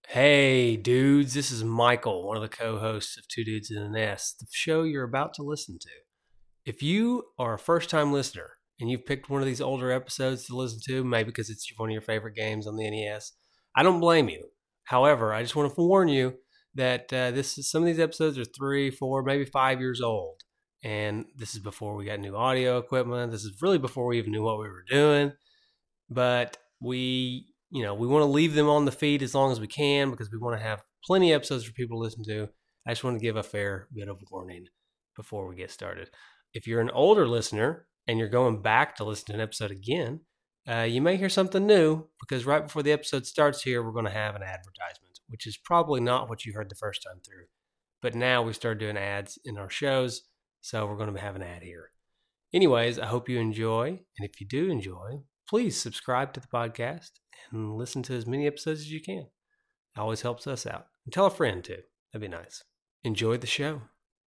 Hey, dudes, this is Michael, one of the co hosts of Two Dudes in a Nest, the show you're about to listen to. If you are a first time listener and you've picked one of these older episodes to listen to, maybe because it's one of your favorite games on the NES, I don't blame you. However, I just want to warn you that some of these episodes are 3, 4, maybe 5 years old. And this is before we got new audio equipment. This is really before we even knew what we were doing. But we want to leave them on the feed as long as we can because we want to have plenty of episodes for people to listen to. I just want to give a fair bit of warning before we get started. If you're an older listener and you're going back to listen to an episode again, you may hear something new because right before the episode starts here, we're going to have an advertisement, which is probably not what you heard the first time through. But now we started doing ads in our shows, so we're going to have an ad here. Anyways, I hope you enjoy. And if you do enjoy, please subscribe to the podcast and listen to as many episodes as you can. It always helps us out. And tell a friend too. That'd be nice. Enjoy the show.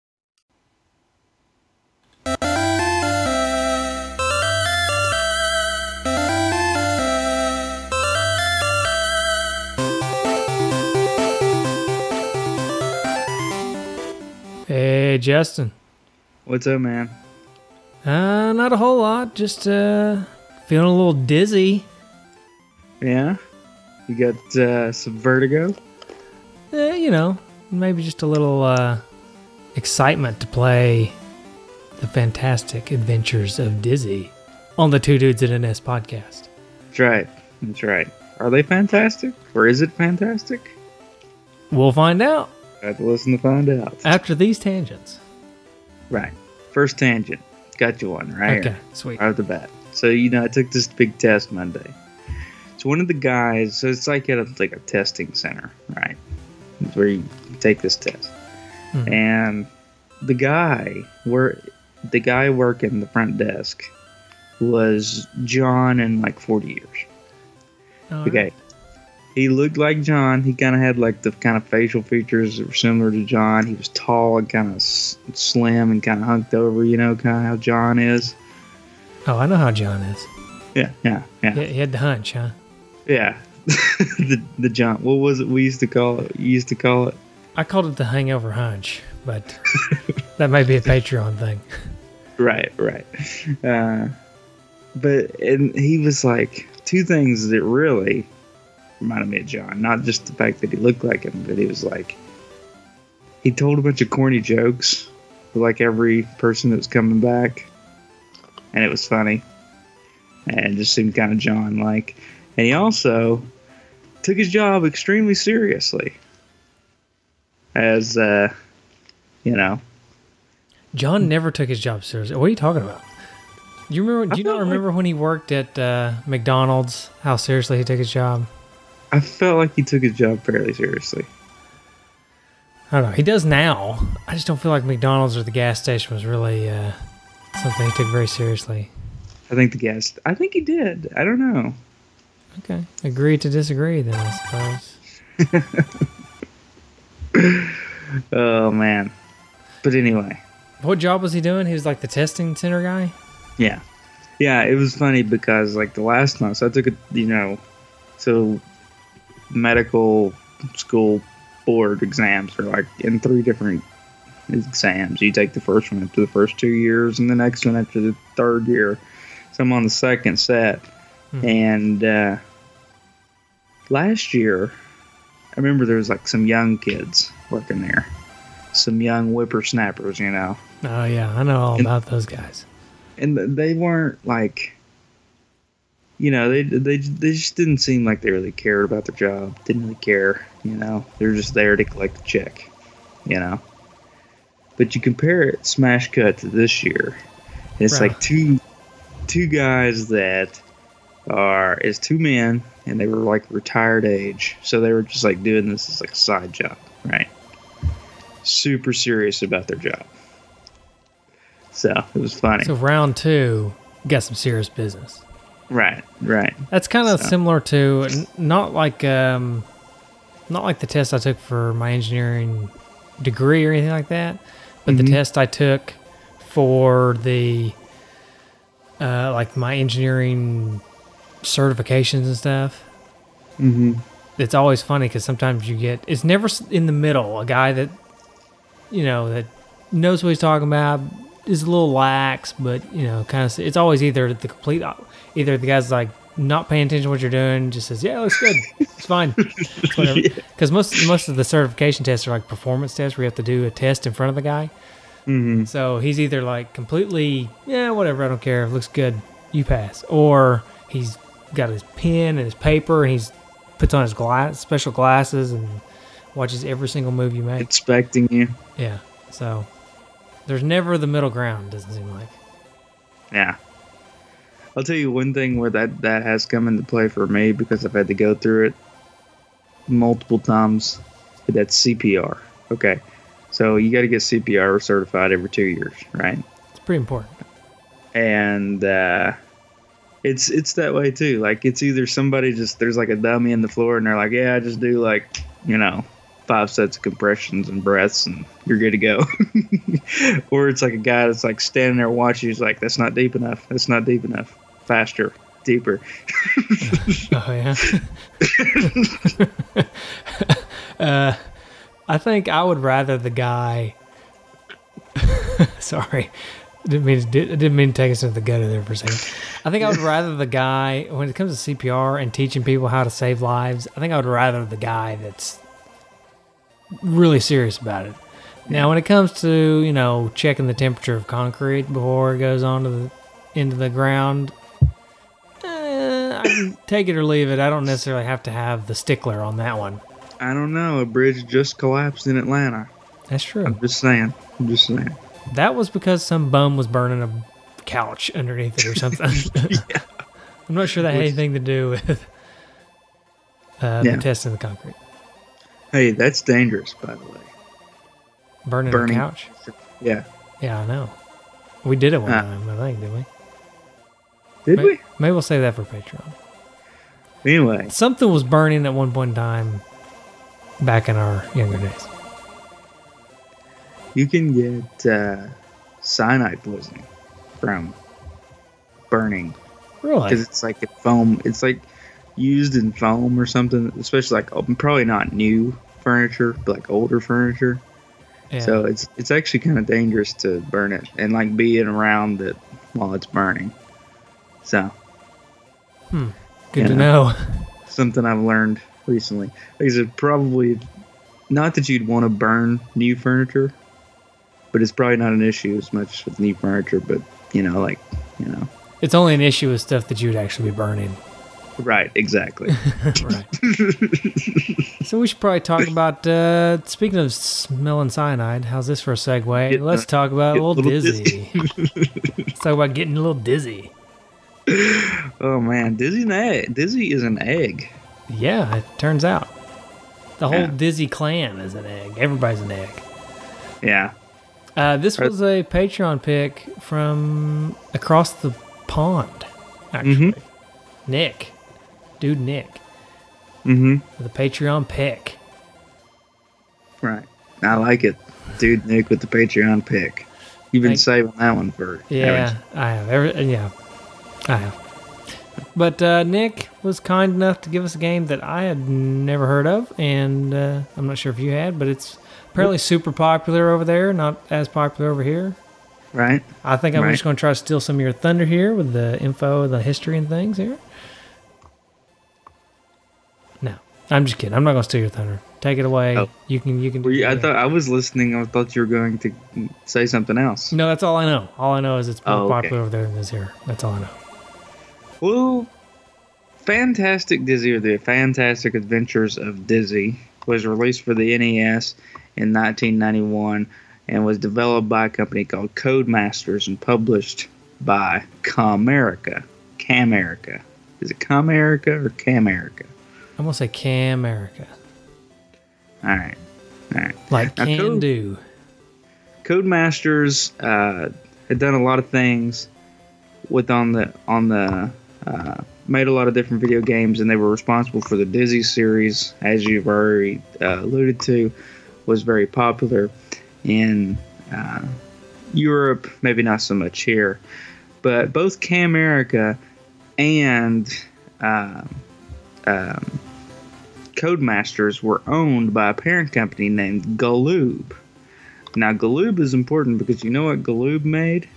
Hey, Justin. What's up, man? Not a whole lot. Just feeling a little dizzy. Yeah? You got some vertigo? Maybe just a little excitement to play the fantastic adventures of Dizzy on the Two Dudes in a Nest podcast. That's right. That's right. Are they fantastic? Or is it fantastic? We'll find out. I have to listen to find out. After these tangents. Right. First tangent. Got you one right Okay, here. sweet. Right off the bat. So, I took this big test Monday. So one of the guys, so it's like at a testing center, right? It's where you take this test. Mm-hmm. And the guy working the front desk was John in 40 years. All Okay. right. He looked like John. He kind of had the kind of facial features that were similar to John. He was tall and kind of slim and kind of hunked over, kind of how John is. Oh, I know how John is. Yeah. He had the hunch, huh? Yeah. the John. What was it we used to call it? You used to call it? I called it the hangover hunch, but that might be a Patreon thing. Right. And he was two things that really reminded me of John. Not just the fact that he looked like him, but he was he told a bunch of corny jokes for every person that was coming back. And it was funny. And it just seemed kind of John-like. And he also took his job extremely seriously. As, John never took his job seriously. What are you talking about? Do you not remember when he worked at McDonald's, how seriously he took his job? I felt like he took his job fairly seriously. I don't know. He does now. I just don't feel like McDonald's or the gas station was really something he took very seriously. I think he did. I don't know. Okay. Agree to disagree then, I suppose. Oh, man. But anyway. What job was he doing? He was the testing center guy? Yeah. Yeah, it was funny because the last month, so I took so medical school board exams are in 3 different exams. You take the first one after the first 2 years and the next one after the 3rd year. So I'm on the second set. And last year, I remember there was some young kids working there. Some young whippersnappers, Oh, yeah. I know all about those guys. And they weren't they just didn't seem like they really cared about their job. Didn't really care, They're just there to collect a check, But you compare it, smash cut, to this year. And it's Right. two guys that it's 2 men, and they were retired age. So they were just doing this as a side job, right? Super serious about their job. So it was funny. So round 2, got some serious business. Right. That's kind of similar to not like the test I took for my engineering degree or anything like that, but the test I took for the my engineering certifications and stuff. Mm-hmm. it's always funny because sometimes you get, it's never in the middle, a guy that, that knows what he's talking about, is a little lax, but, kind of, it's always either either the guy's like not paying attention to what you're doing, just says, yeah, it looks good. It's fine. It's whatever. Because most of the certification tests are like performance tests where you have to do a test in front of the guy. Mm-hmm. So he's either like completely, yeah, whatever, I don't care, it looks good, you pass. Or he's got his pen and his paper and he's puts on his special glasses and watches every single move you make. Expecting you. Yeah. So there's never the middle ground, doesn't seem like. Yeah. I'll tell you one thing where that has come into play for me because I've had to go through it multiple times. That's CPR. Okay. So you got to get CPR certified every 2 years, right? It's pretty important. And it's that way too. Like it's either somebody there's like a dummy in the floor and they're like, yeah, I just do like, 5 sets of compressions and breaths and you're good to go. Or it's like a guy that's like standing there watching. He's like, that's not deep enough. That's not deep enough. Faster, deeper. Oh yeah. I think I would rather the guy. Sorry, I didn't mean to take us into the gutter there for a second. I think I would rather the guy when it comes to CPR and teaching people how to save lives. I think I would rather the guy that's really serious about it. Now, when it comes to checking the temperature of concrete before it goes into the ground, I can take it or leave it. I don't necessarily have to have the stickler on that one. I don't know. A bridge just collapsed in Atlanta. That's true. I'm just saying. That was because some bum was burning a couch underneath it or something. Yeah. I'm not sure that had anything to do with the testing the concrete. Hey, that's dangerous, by the way. Burning a couch? Yeah. Yeah, I know. We did it one time, I think, didn't we? Did we? Maybe we'll save that for Patreon. Anyway. Something was burning at one point in time back in our younger days. You can get cyanide poisoning from burning. Really? Because it's like a foam. It's like used in foam or something, especially like probably not new furniture, but like older furniture. Yeah. So it's actually kind of dangerous to burn it and like being around it while it's burning. So. Good to know. Something I've learned recently. Like I said, probably not that you'd want to burn new furniture, but it's probably not an issue as much with new furniture. But it's only an issue with stuff that you would actually be burning. Right, exactly. Right. So we should probably talk about, speaking of smelling cyanide, how's this for a segue? Let's talk about a little dizzy. Let's talk about getting a little dizzy. Oh, man. Dizzy is an egg. Yeah, it turns out. The whole Dizzy clan is an egg. Everybody's an egg. Yeah. This was a Patreon pick from across the pond, actually. Mm-hmm. Nick. Dude Nick. Mm-hmm. With a Patreon pick. Right. I like it. Dude Nick with the Patreon pick. You've been saving that one for... Yeah, I have. I have. But Nick was kind enough to give us a game that I had never heard of, and I'm not sure if you had, but it's apparently super popular over there, not as popular over here. Right. I think I'm just going to try to steal some of your thunder here with the info, the history and things here. No, I'm just kidding. I'm not going to steal your thunder. Take it away. Oh. You can. I thought I was listening. I thought you were going to say something else. No, that's all I know. All I know is it's more popular over there than it is here. That's all I know. Well, Fantastic Dizzy, or The Fantastic Adventures of Dizzy, was released for the NES in 1991 and was developed by a company called Codemasters and published by Camerica. Camerica. Is it Camerica or Camerica? I'm going to say Camerica. All right. Like now, can do. Codemasters had done a lot of things made a lot of different video games, and they were responsible for the Dizzy series, as you've already alluded to, was very popular in Europe, maybe not so much here. But both Camerica and Codemasters were owned by a parent company named Galoob. Now, Galoob is important because you know what Galoob made?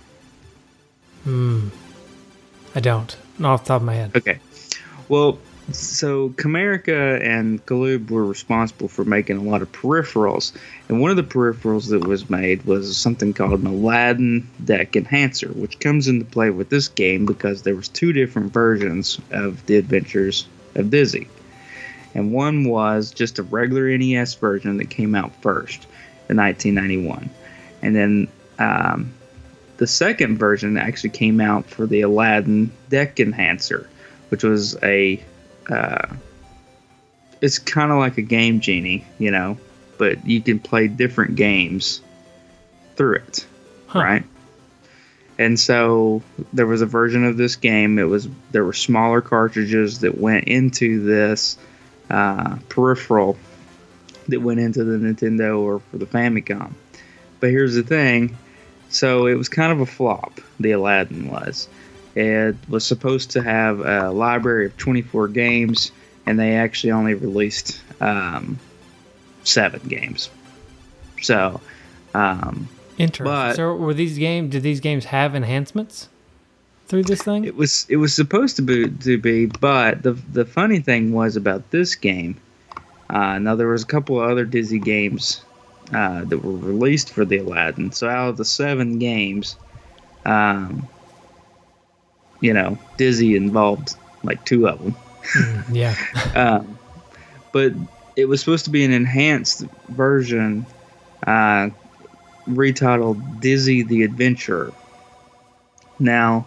I don't. Not off the top of my head. Okay. Well, so Comerica and Galoob were responsible for making a lot of peripherals. And one of the peripherals that was made was something called an Aladdin Deck Enhancer, which comes into play with this game because there was two different versions of The Adventures of Dizzy. And one was just a regular NES version that came out first in 1991. And then the second version actually came out for the Aladdin Deck Enhancer, which was it's kind of like a Game Genie, but you can play different games through it, right? And so there was a version of this game. There were smaller cartridges that went into this peripheral that went into the Nintendo or for the Famicom. But here's the thing. So it was kind of a flop, the Aladdin was. It was supposed to have a library of 24 games, and they actually only released 7 games. So, interesting. But, so did these games have enhancements through this thing? It was supposed to be, but the funny thing was about this game. Now there was a couple of other Dizzy games that were released for the Aladdin. So out of the 7 games, Dizzy involved like 2 of them. Yeah. But it was supposed to be an enhanced version, retitled Dizzy the Adventurer. Now,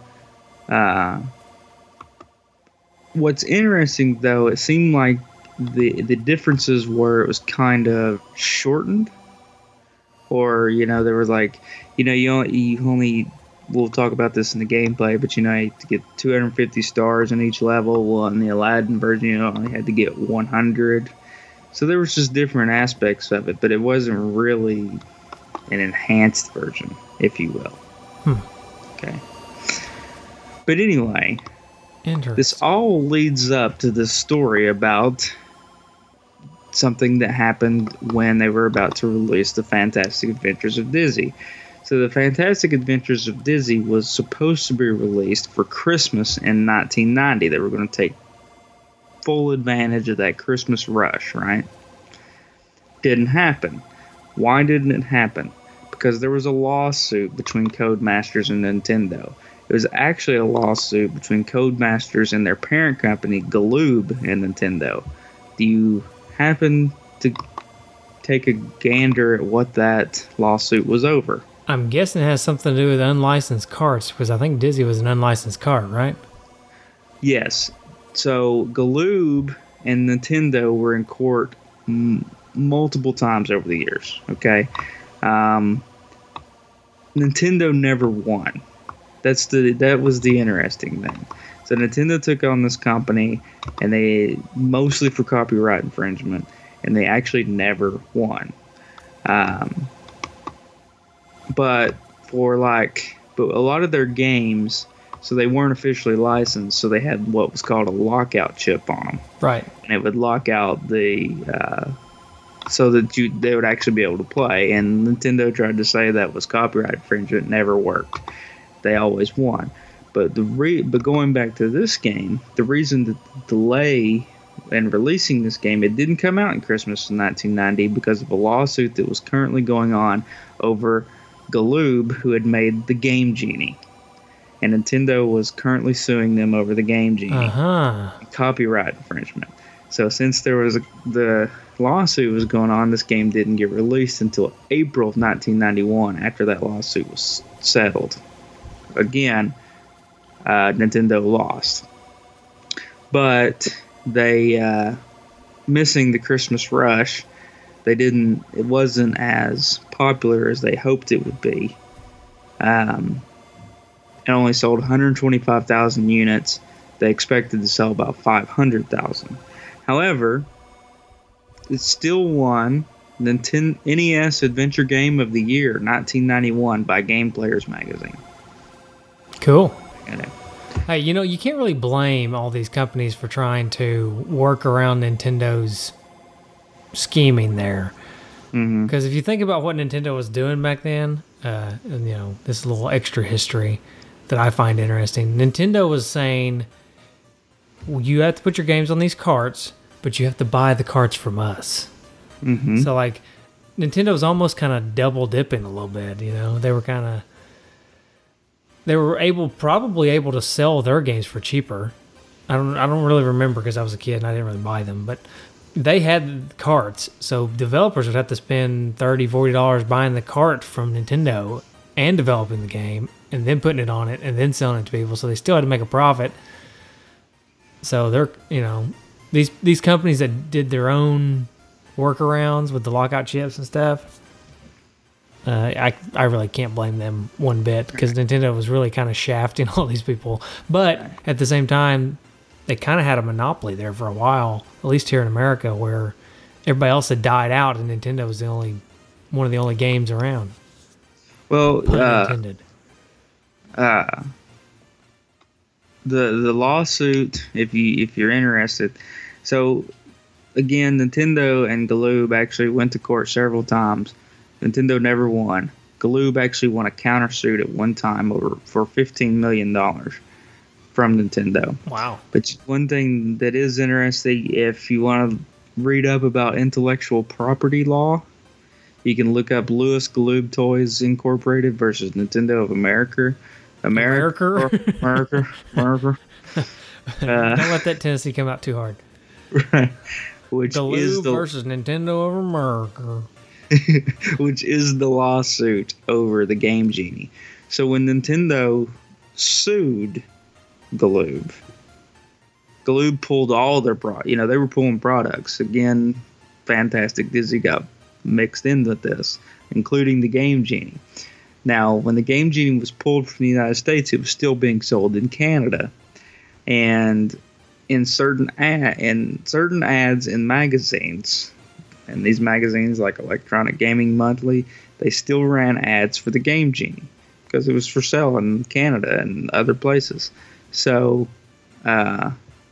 what's interesting though, it seemed like the differences were it was kind of shortened, or there was like you only we'll talk about this in the gameplay, but you had to get 250 stars in each level. Well, in the Aladdin version, you only had to get 100. So there was just different aspects of it, but it wasn't really an enhanced version, if you will. Okay. But anyway, this all leads up to this story about something that happened when they were about to release The Fantastic Adventures of Dizzy. So The Fantastic Adventures of Dizzy was supposed to be released for Christmas in 1990. They were going to take full advantage of that Christmas rush, right? Didn't happen. Why didn't it happen? Because there was a lawsuit between Codemasters and Nintendo. It was actually a lawsuit between Codemasters and their parent company, Galoob, and Nintendo. Do you happen to take a gander at what that lawsuit was over? I'm guessing it has something to do with unlicensed carts, because I think Dizzy was an unlicensed cart, right? Yes. So Galoob and Nintendo were in court multiple times over the years. Okay, Nintendo never won. That was the interesting thing. So Nintendo took on this company, and they mostly for copyright infringement, and they actually never won. But a lot of their games, so they weren't officially licensed, so they had what was called a lockout chip on them. Right. And it would lock out so that they would actually be able to play. And Nintendo tried to say that was copyright infringement. Never worked. They always won. But but going back to this game, the reason the delay in releasing this game, it didn't come out in Christmas in 1990 because of a lawsuit that was currently going on over Galoob, who had made the Game Genie. And Nintendo was currently suing them over the Game Genie. Copyright infringement. So since the lawsuit was going on, this game didn't get released until April of 1991 after that lawsuit was settled. Again, Nintendo lost. But they, missing the Christmas rush, it wasn't as popular as they hoped it would be. It only sold 125,000 units. They expected to sell about 500,000. However, it still won Nintendo NES Adventure Game of the Year 1991 by Game Players magazine. Cool. Hey, you can't really blame all these companies for trying to work around Nintendo's scheming there. Mm-hmm. Because if you think about what Nintendo was doing back then, and this little extra history that I find interesting, Nintendo was saying, well, you have to put your games on these carts, but you have to buy the carts from us. Mm-hmm. So like, Nintendo was almost kind of double dipping a little bit. They were probably able to sell their games for cheaper. I don't really remember because I was a kid and I didn't really buy them, but they had carts, so developers would have to spend $30, $40 buying the cart from Nintendo and developing the game and then putting it on it and then selling it to people. So they still had to make a profit. So they're, these companies that did their own workarounds with the lockout chips and stuff, I really can't blame them one bit because Nintendo was really kind of shafting all these people. But at the same time, they kind of had a monopoly there for a while, at least here in America, where everybody else had died out and Nintendo was one of the only games around. Well, Pun intended. The lawsuit, if you're interested. So again, Nintendo and Galoob actually went to court several times. Nintendo never won. Galoob actually won a countersuit at one time for $15 million from Nintendo. Wow. But one thing that is interesting, if you want to read up about intellectual property law, you can look up Louis Galoob Toys Incorporated versus Nintendo of America. America. Don't Don't let that Tennessee come out too hard. Right. Which Galoob is versus Nintendo of America. which is the lawsuit over the Game Genie. So when Nintendo sued Galoob pulled all their they were pulling products. Again, Fantastic Disney got mixed in with this, including the Game Genie. Now, when the Game Genie was pulled from the United States, it was still being sold in Canada. And in certain ads in magazines, and these magazines like Electronic Gaming Monthly, they still ran ads for the Game Genie because it was for sale in Canada and other places. So, but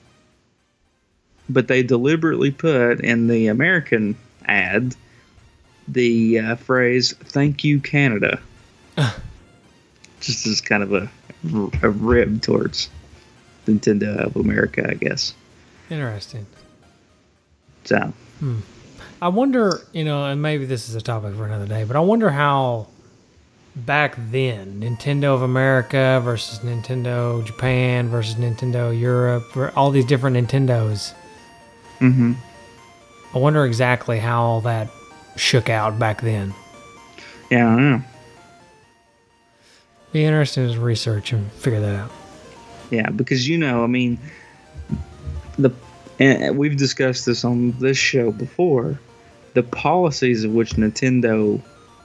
they deliberately put in the American ad the phrase "Thank you, Canada," just as kind of a rib towards Nintendo of America, I guess. Interesting. So, I wonder, and maybe this is a topic for another day, but I wonder how back then, Nintendo of America versus Nintendo Japan versus Nintendo Europe, all these different Nintendos. mm-hmm. I wonder exactly how all that shook out back then. Yeah, I don't know. Be interesting to research and figure that out. Yeah, because and we've discussed this on this show before. The policies of which Nintendo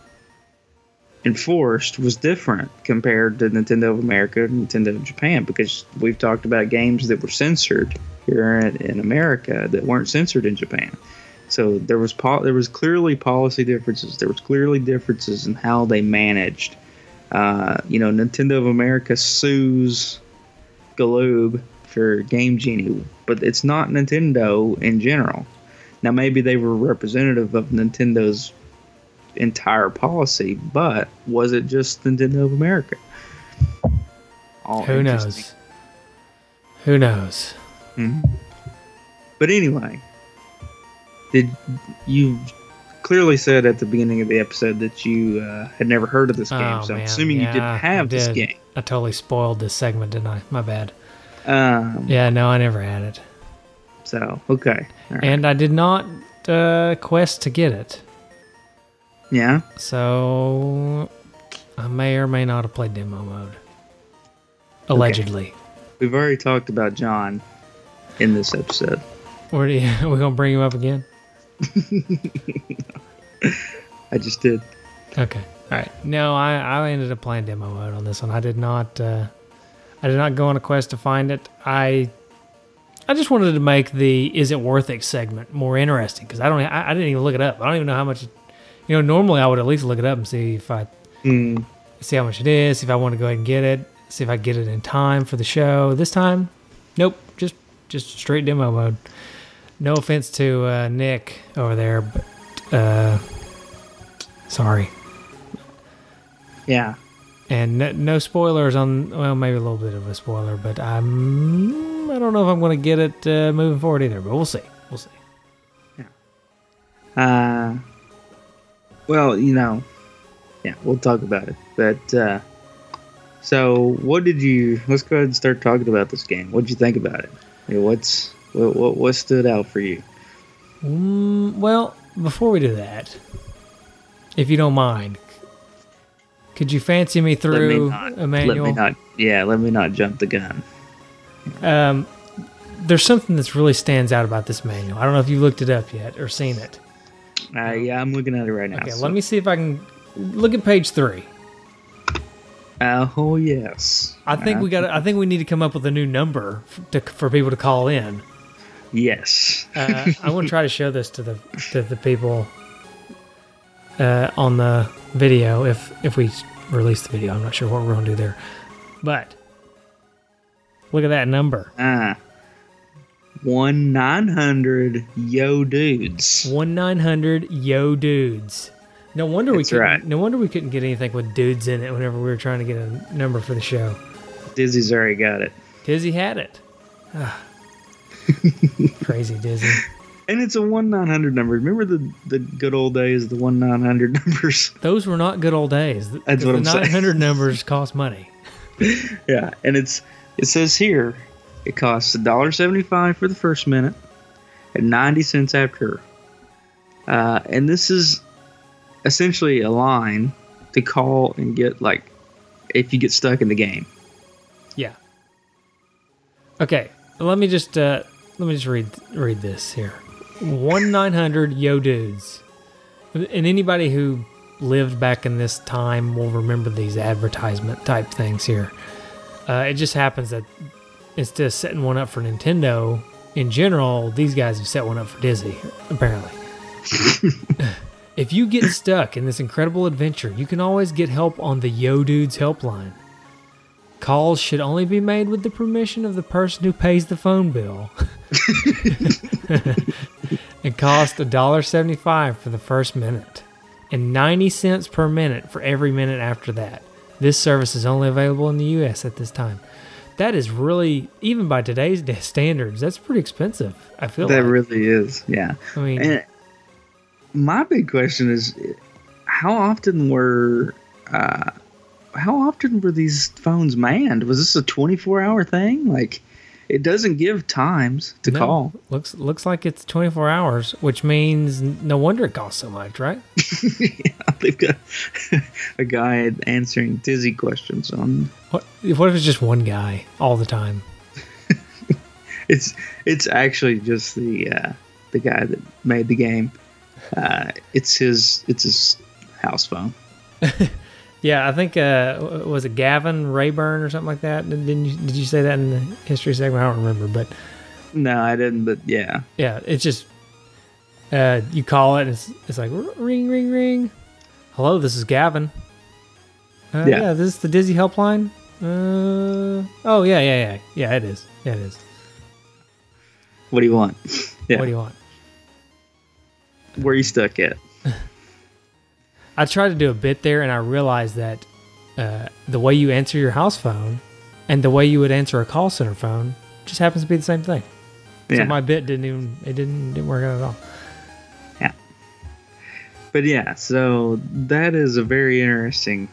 enforced was different compared to Nintendo of America and Nintendo of Japan, because we've talked about games that were censored here in America that weren't censored in Japan. So there was clearly policy differences. There was clearly differences in how they managed. Nintendo of America sues Galoob for Game Genie, but it's not Nintendo in general. Now, maybe they were representative of Nintendo's entire policy, but was it just Nintendo of America? Who knows? Who knows? Mm-hmm. But anyway, you clearly said at the beginning of the episode that you had never heard of this game, so I'm assuming you didn't have this game. I totally spoiled this segment, didn't I? My bad. No, I never had it. So, okay. All right. And I did not quest to get it. Yeah? So, I may or may not have played demo mode. Allegedly. Okay. We've already talked about John in this episode. We're going to bring him up again? I just did. Okay. All right. No, I ended up playing demo mode on this one. I did not go on a quest to find it. I just wanted to make the "Is it worth it" segment more interesting, because I didn't even look it up. I don't even know how much. Normally I would at least look it up and see if see how much it is, see if I want to go ahead and get it, see if I get it in time for the show. This time, nope, just straight demo mode. No offense to Nick over there, but sorry. Yeah. And no spoilers on, well, maybe a little bit of a spoiler, but I don't know if I'm going to get it moving forward either, but we'll see. We'll see. Yeah. Well, yeah, we'll talk about it. But, so let's go ahead and start talking about this game. What did you think about it? What stood out for you? Well, before we do that, if you don't mind, could you fancy me through a manual? Let me not jump the gun. There's something that really stands out about this manual. I don't know if you looked it up yet or seen it. Yeah, I'm looking at it right now. Okay, let me see if I can look at page 3. Oh yes. I think we need to come up with a new number for people to call in. Yes. I want to try to show this to the people on the video if we release the video. I'm not sure what we're going to do there, but look at that number. 1-900 yo dudes. 1-900 yo dudes. No wonder we couldn't. Right. No wonder we couldn't get anything with dudes in it whenever we were trying to get a number for the show. Dizzy's already got it. Dizzy had it. Crazy Dizzy. And it's a 1-900 number. Remember the good old days, the 1-900 numbers? Those were not good old days. That's what I'm saying. The 900 numbers cost money. Yeah, and it says here it costs $1.75 for the first minute and 90 cents after. And this is essentially a line to call and get, like, if you get stuck in the game. Yeah. Okay, let me just read this here. 1-900 yo dudes. And anybody who lived back in this time will remember these advertisement type things here. It just happens that instead of setting one up for Nintendo in general, these guys have set one up for Dizzy, apparently. If you get stuck in this incredible adventure, you can always get help on the Yo Dudes helpline. Calls should only be made with the permission of the person who pays the phone bill. It costs $1.75 for the first minute and 90 cents per minute for every minute after that. This service is only available in the U.S. at this time. That is really, even by today's standards, that's pretty expensive, I feel like. That really is, yeah. I mean, and my big question is, how often were these phones manned? Was this a 24-hour thing? Like, it doesn't give times to call. Looks like it's 24 hours, which means no wonder it costs so much, right? Yeah, they've got a guy answering Dizzy questions on. What if it's just one guy all the time? It's actually just the guy that made the game. It's his house phone. Yeah, I think was it Gavin Rayburn or something like that? Did you say that in the history segment? I don't remember, but no, I didn't. But yeah, it's just you call it, and it's like ring, ring, ring. Hello, this is Gavin. Yeah, this is the Dizzy helpline. Oh yeah, it is. Yeah, it is. What do you want? Yeah. What do you want? Where you stuck at? I tried to do a bit there, and I realized that the way you answer your house phone and the way you would answer a call center phone just happens to be the same thing. Yeah. So my bit didn't work out at all. Yeah. But yeah, so that is a very interesting.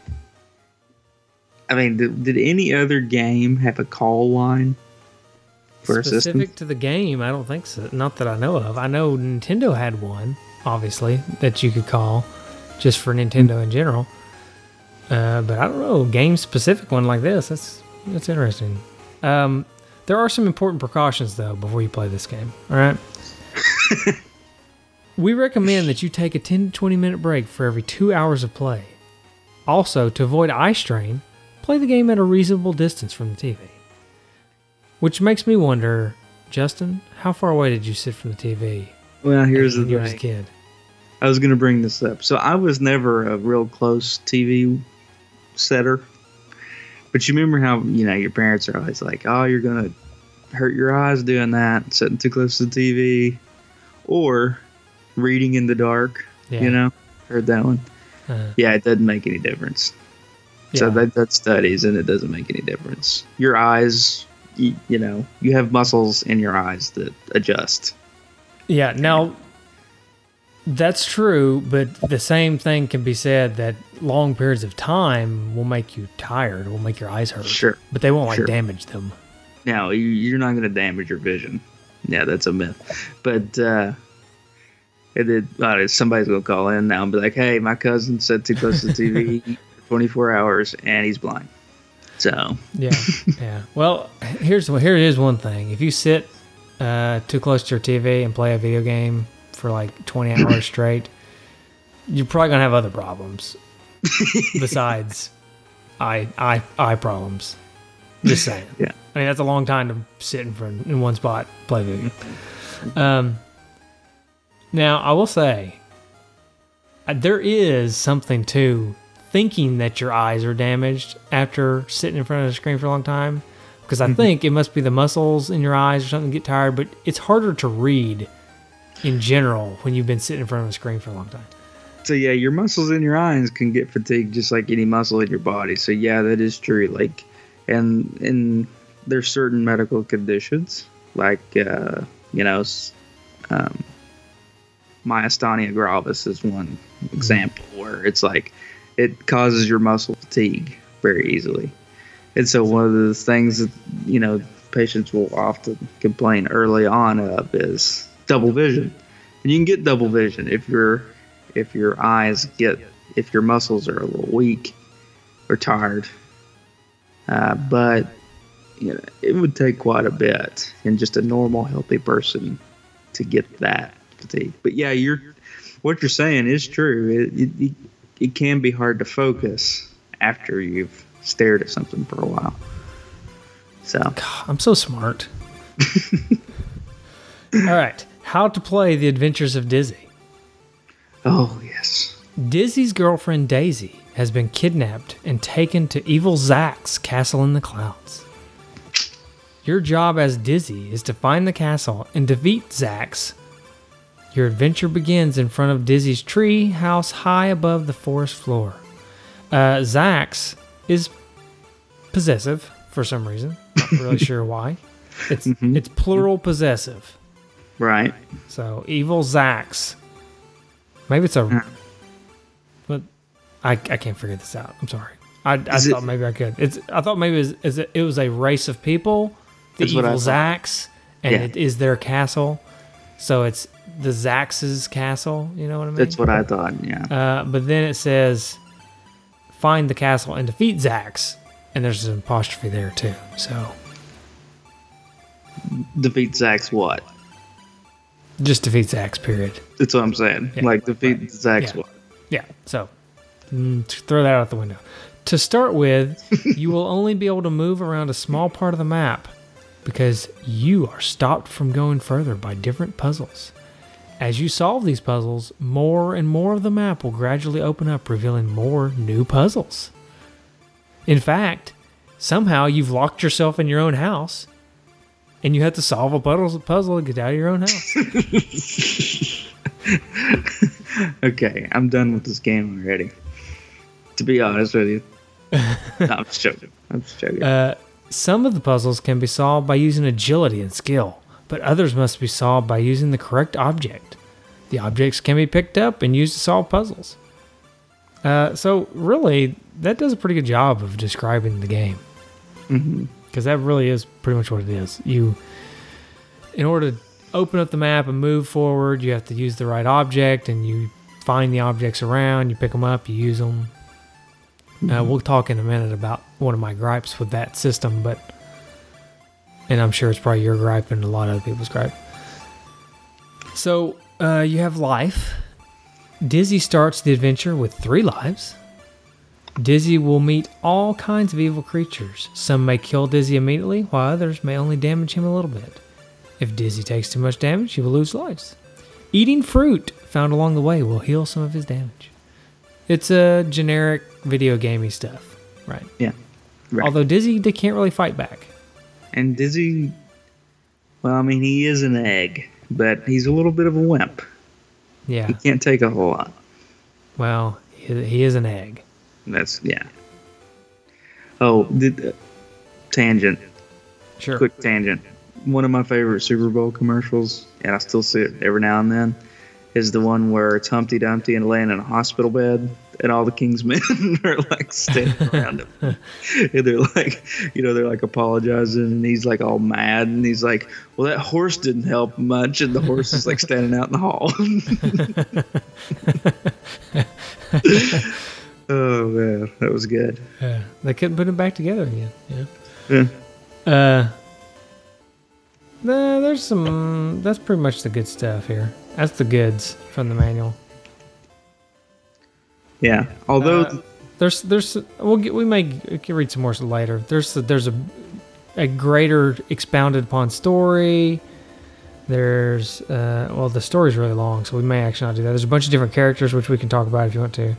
I mean, did any other game have a call line for assistance? Specific to the game, I don't think so. Not that I know of. I know Nintendo had one, obviously, that you could call. Just for Nintendo in general, but I don't know, game specific one like this. That's interesting. There are some important precautions though before you play this game. All right. We recommend that you take a 10 to 20 minute break for every 2 hours of play. Also, to avoid eye strain, play the game at a reasonable distance from the TV. Which makes me wonder, Justin, how far away did you sit from the TV? Well, here's the thing. You were a kid. I was going to bring this up. So I was never a real close TV setter. But you remember how, your parents are always like, oh, you're going to hurt your eyes doing that, sitting too close to the TV, or reading in the dark. Yeah. You know, heard that one. Yeah, it doesn't make any difference. So that studies, and it doesn't make any difference. Your eyes, you know, you have muscles in your eyes that adjust. Yeah, now that's true, but the same thing can be said that long periods of time will make you tired, will make your eyes hurt. Sure. But they won't like damage them. No, you're not going to damage your vision. Yeah, that's a myth. But somebody's going to call in now and be like, hey, my cousin sat too close to the TV for 24 hours and he's blind. So. Yeah. Well, here is one thing. If you sit too close to your TV and play a video game for like 20 hours straight, you're probably going to have other problems besides eye problems. Just saying. Yeah. I mean, that's a long time to sit in one spot, play video game. Now, I will say, there is something to thinking that your eyes are damaged after sitting in front of the screen for a long time. Because I think it must be the muscles in your eyes or something get tired, but it's harder to read in general when you've been sitting in front of a screen for a long time. So yeah, your muscles in your eyes can get fatigued just like any muscle in your body. So yeah, that is true. Like, and there's certain medical conditions like myasthenia gravis is one example where it's like it causes your muscle fatigue very easily. And so one of the things that, you know, patients will often complain early on of is double vision. And you can get double vision if your muscles are a little weak or tired. But you know, it would take quite a bit in just a normal healthy person to get that fatigue. But yeah, what you're saying is true. It can be hard to focus after you've stared at something for a while. So God, I'm so smart. All right, how to play The Adventures of Dizzy. Oh yes. Dizzy's girlfriend Daisy has been kidnapped and taken to evil Zack's castle in the clouds. Your job as Dizzy is to find the castle and defeat Zack's. Your adventure begins in front of Dizzy's tree house high above the forest floor. Zack's is possessive for some reason. Not really sure why. It's plural possessive. Right. So evil Zack's. Maybe it's a. But I can't figure this out. I'm sorry. I thought maybe I could. I thought maybe it was a race of people. The evil Zack's, and it is their castle. So it's the Zax's castle. You know what I mean? That's what I thought. Yeah. But then it says, find the castle and defeat Zack's, and there's an apostrophe there too. So defeat Zack's what? Just defeat Zack's. Period. That's what I'm saying. Yeah, like defeat Zack's what? Yeah. So throw that out the window. To start with, you will only be able to move around a small part of the map because you are stopped from going further by different puzzles. As you solve these puzzles, more and more of the map will gradually open up, revealing more new puzzles. In fact, somehow you've locked yourself in your own house, and you have to solve a puzzle to get out of your own house. Okay, I'm done with this game already. To be honest with you. No, I'm just joking. Some of the puzzles can be solved by using agility and skill, but others must be solved by using the correct object. The objects can be picked up and used to solve puzzles. So really, that does a pretty good job of describing the game. Because that really is pretty much what it is. In order to open up the map and move forward, you have to use the right object, and you find the objects around, you pick them up, you use them. We'll talk in a minute about one of my gripes with that system, and I'm sure it's probably your gripe and a lot of other people's gripe. So you have life. Dizzy starts the adventure with 3 lives. Dizzy will meet all kinds of evil creatures. Some may kill Dizzy immediately, while others may only damage him a little bit. If Dizzy takes too much damage, he will lose lives. Eating fruit found along the way will heal some of his damage. It's a generic video gamey stuff, right? Yeah. Right. Although Dizzy, they can't really fight back. And Dizzy Well, I mean, he is an egg, but he's a little bit of a wimp. Yeah. He can't take a whole lot. Well, he is an egg. Yeah. Oh, tangent. Sure. Quick tangent. One of my favorite Super Bowl commercials, and I still see it every now and then, is the one where it's Humpty Dumpty and laying in a hospital bed, and all the king's men are like standing around him. And they're like, they're like apologizing, and he's like all mad, and he's like, well, that horse didn't help much, and the horse is like standing out in the hall. Oh, man, that was good. They couldn't put it back together again. Yeah. There's some. That's pretty much the good stuff here. That's the goods from the manual. Yeah. Although we can read some more later. There's a greater expounded upon story. There's the story's really long, so we may actually not do that. There's a bunch of different characters which we can talk about if you want to.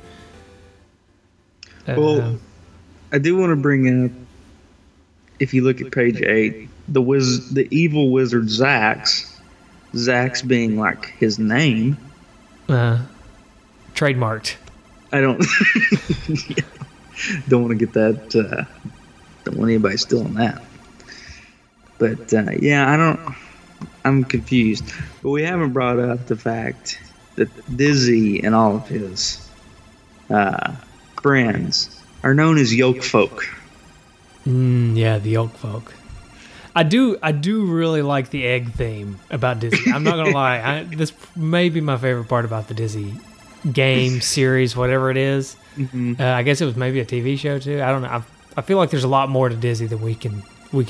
Well, I do want to bring up, if you look at page 8, the evil wizard Zax being like his name. Trademarked. I don't want to get that. Don't want anybody stealing that. But I'm confused. But we haven't brought up the fact that Dizzy and all of his friends are known as Yolk Folk. Yeah, the Yolk Folk. I do really like the egg theme about Dizzy. I'm not gonna lie. This may be my favorite part about the Dizzy game series, whatever it is. Mm-hmm. I guess it was maybe a TV show too. I don't know. I feel like there's a lot more to Dizzy than we can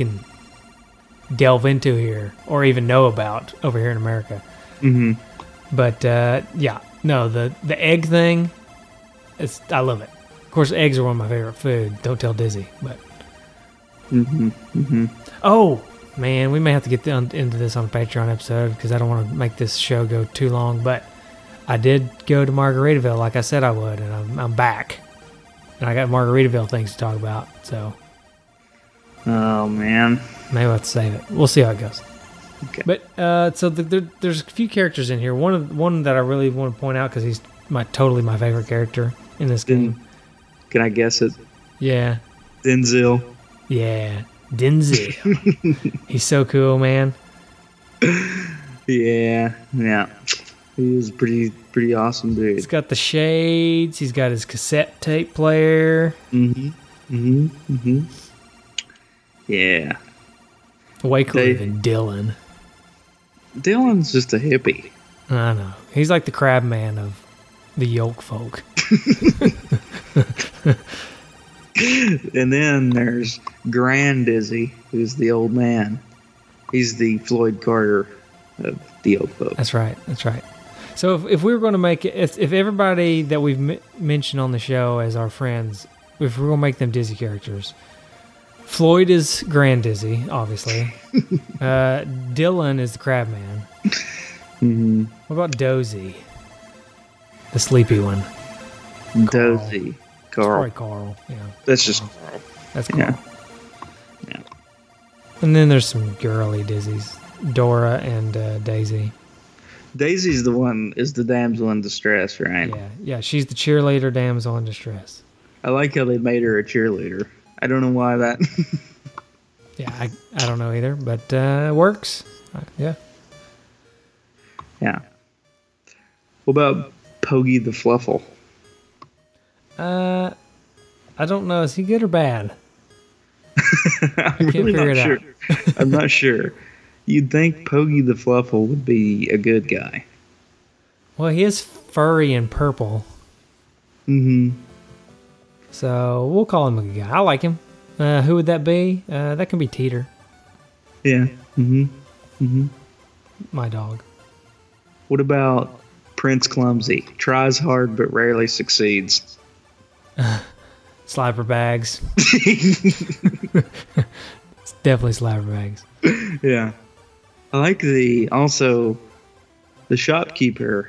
delve into here or even know about over here in America. Mm-hmm. But the egg thing, I love it. Of course, eggs are one of my favorite food. Don't tell Dizzy, but. Mm-hmm. Mm-hmm. Oh man, we may have to get into this on a Patreon episode because I don't want to make this show go too long. But I did go to Margaritaville like I said I would, and I'm back, and I got Margaritaville things to talk about. So, oh man, maybe let's save it. We'll see how it goes. Okay. But so there's a few characters in here. One that I really want to point out because he's totally my favorite character in this game. Can I guess it? Yeah. Denzel. Yeah, Denzel. He's so cool, man. Yeah. He was pretty awesome dude. He's got the shades. He's got his cassette tape player. Yeah. Way cooler than Dylan. Dylan's just a hippie. I know. He's like the crab man of the Yolk Folk. And then there's Grand Dizzy, who's the old man. He's the Floyd Carter of the Yolk Folk. That's right. So if we were going to make it, if everybody that we've mentioned on the show as our friends, if we're going to make them Dizzy characters, Floyd is Grand Dizzy, obviously. Dylan is the crab man. Mm-hmm. What about Dozy? The sleepy one. Dozy. Carl. It's probably Carl. Yeah. That's just Carl. That's Carl. Yeah. And then there's some girly Dizzies. Dora and Daisy. Daisy's the damsel in distress, right? Yeah. She's the cheerleader damsel in distress. I like how they made her a cheerleader. I don't know why that. Yeah, I don't know either, but it works. Yeah. Yeah. What about Pogie the Fluffle? I don't know. Is he good or bad? I'm really not sure. I'm not sure. You'd think Pogie the Fluffle would be a good guy. Well, he is furry and purple. Mm-hmm. So we'll call him a good guy. I like him. Who would that be? That can be Teeter. Yeah. Mm-hmm. Mm-hmm. My dog. What about Prince Clumsy? Tries hard but rarely succeeds. Slapper bags. It's definitely slapper bags. Yeah. I like the shopkeeper.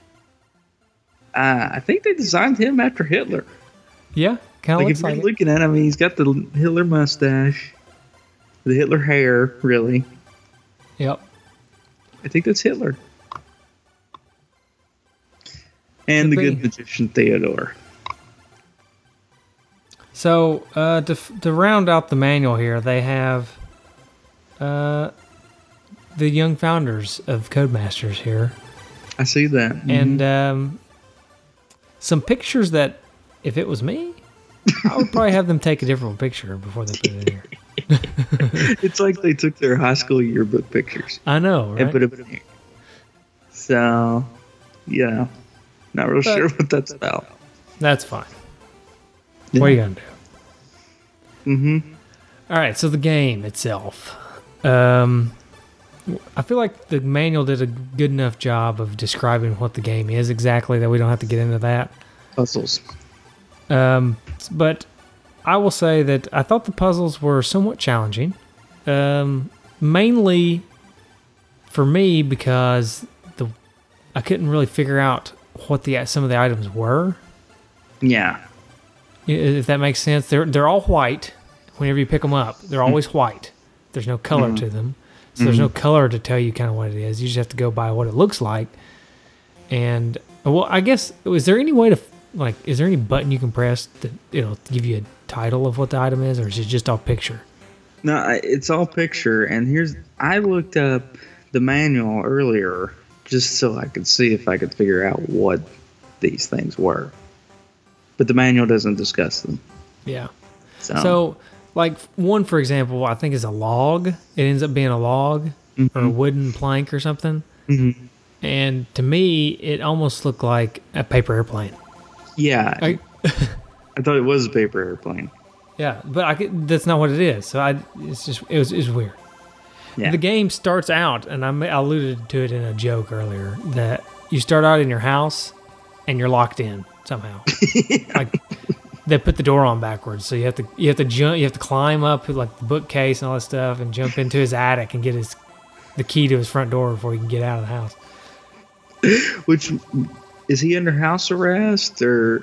I think they designed him after Hitler. Yeah, kind of looks if like you're looking at him, he's got the Hitler mustache, the Hitler hair, really. Yep. I think that's Hitler. And Could the be. good magician Theodore. So to round out the manual here, they have the young founders of Codemasters here, I see that. and some pictures that, if it was me, I would probably have them take a different picture before they put it in here. It's like they took their high school yearbook pictures I know, and right? put them in here. So, yeah, not real But- sure what that's about. That's fine. Yeah. What are you gonna do? Mm-hmm. All right, so the game itself. I feel like the manual did a good enough job of describing what the game is exactly that we don't have to get into that. Puzzles. But I will say that I thought the puzzles were somewhat challenging. Mainly for me because I couldn't really figure out what some of the items were. Yeah. If that makes sense. They're all white. Whenever you pick them up, they're always white. There's no color to them. So there's no color to tell you kind of what it is. You just have to go by what it looks like. And, well, I guess, is there any way to, like, is there any button you can press that it'll give you a title of what the item is, or is it just all picture? No, it's all picture. And I looked up the manual earlier just so I could see if I could figure out what these things were. But the manual doesn't discuss them. Yeah. So, So, like, one, for example, I think is a log. It ends up being a log or a wooden plank or something. mm-hmm. And to me, it almost looked like a paper airplane. Yeah, I, I thought it was a paper airplane. yeah, but that's not what it is. So it was weird. Yeah. The game starts out, and I alluded to it in a joke earlier, that you start out in your house and you're locked in somehow. Like they put the door on backwards, so you have to jump, you have to climb up like the bookcase and all that stuff, and jump into his attic and get the key to his front door before he can get out of the house. Which, is he under house arrest, or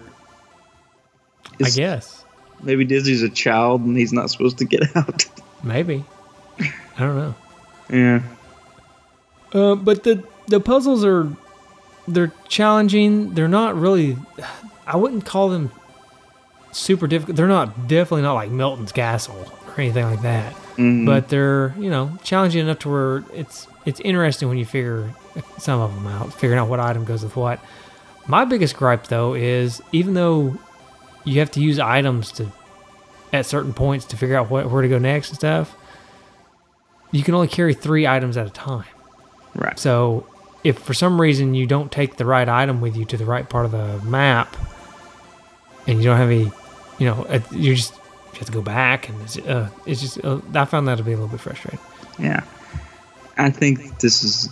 I guess maybe Disney's a child and he's not supposed to get out? maybe. I don't know. Yeah. But the puzzles they're challenging. They're not really. I wouldn't call them super difficult. They're definitely not like Milton's Castle or anything like that. Mhm. But they're challenging enough to where it's interesting when you figure some of them out, figuring out what item goes with what. My biggest gripe though is even though you have to use items at certain points to figure out where to go next and stuff, you can only carry 3 items at a time. Right. So if for some reason you don't take the right item with you to the right part of the map, and you don't have any, you have to go back, and it's just I found that to be a little bit frustrating. Yeah. I think this is.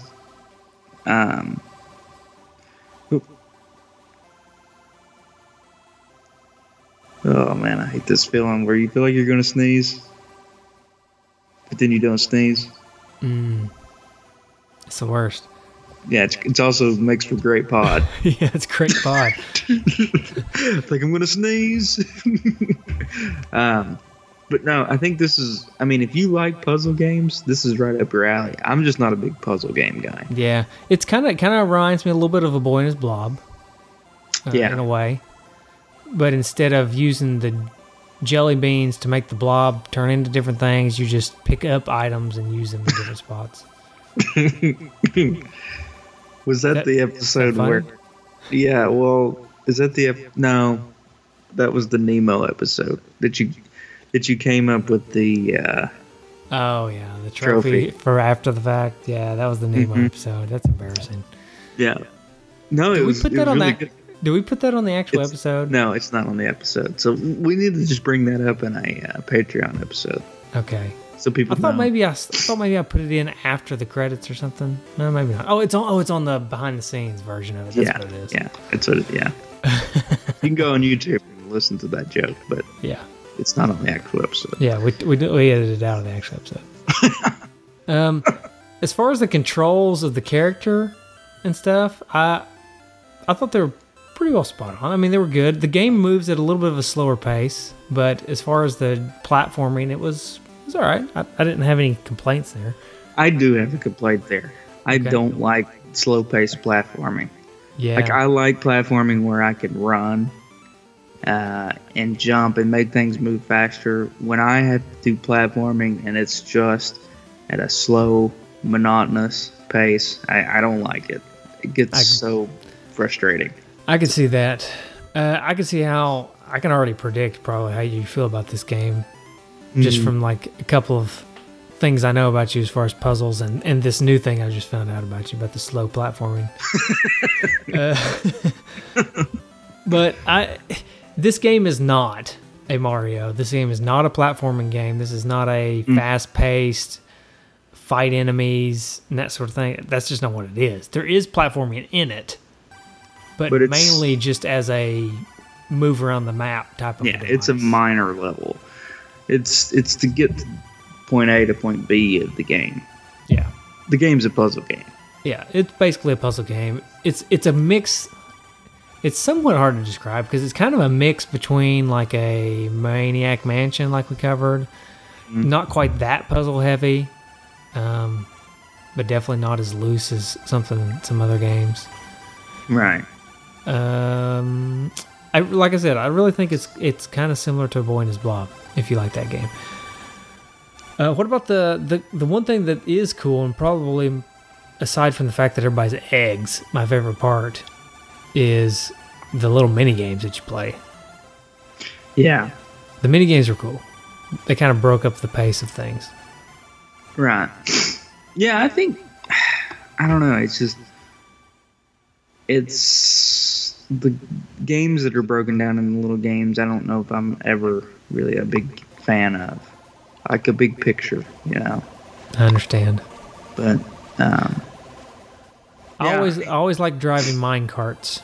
Oh man, I hate this feeling where you feel like you're going to sneeze, but then you don't sneeze. It's the worst. Yeah, it's also makes for great pod. Yeah, it's great pod. Like I'm gonna sneeze. But no, I think this is. I mean, if you like puzzle games, this is right up your alley. I'm just not a big puzzle game guy. Yeah, it's kind of reminds me a little bit of A Boy and His Blob. Yeah. In a way, but instead of using the jelly beans to make the blob turn into different things, you just pick up items and use them in different spots. Was that the episode fun? where? Yeah, well, is that no? That was the Nemo episode that you came up with the. Oh yeah, the trophy for after the fact. Yeah, that was the Nemo episode. That's embarrassing. Yeah. No, it was. Did we put it that was on really that? good. Did we put that on the actual It's- episode? No, it's not on the episode. So we need to just bring that up in a Patreon episode, Okay. so people I thought know. maybe I put it in after the credits or something. No, maybe not. Oh, it's on the behind the scenes version of it. That's Yeah, what it is. yeah, it's what. Yeah. You can go on YouTube and listen to that joke, but Yeah. it's not on the actual episode. Yeah, we edited it out of the actual episode. As far as the controls of the character and stuff, I thought they were pretty well spot on. I mean, they were good. The game moves at a little bit of a slower pace, but as far as the platforming, it was all right. I didn't have any complaints there. I do have a complaint there. I Okay. don't like slow-paced platforming. Yeah. Like, I like platforming where I can run and jump and make things move faster. When I have to do platforming and it's just at a slow, monotonous pace, I don't like it. It gets so frustrating. I can see that. I can see how I can already predict probably how you feel about this game, just from like a couple of things I know about you as far as puzzles and this new thing I just found out about you about the slow platforming. But this game is not a Mario. This game is not a platforming game. This is not a fast-paced fight enemies and that sort of thing. That's just not what it is. There is platforming in it, but it's mainly just as a move around the map type of device. It's a minor level. It's to get to point A to point B of the game. Yeah. The game's a puzzle game. Yeah, it's basically a puzzle game. It's a mix. It's somewhat hard to describe because it's kind of a mix between like a Maniac Mansion, like we covered, not quite that puzzle heavy, but definitely not as loose as some other games. Right. Like I said, I really think it's kind of similar to A Boy and His Blob, if you like that game. What about the one thing that is cool, and probably aside from the fact that everybody's eggs, my favorite part is the little mini games that you play. Yeah. The mini games are cool. They kind of broke up the pace of things. Right. Yeah, I think, I don't know, it's the games that are broken down into little games, I don't know if I'm ever really a big fan of. Like a big picture, you know. I understand. But, I always like driving mine carts.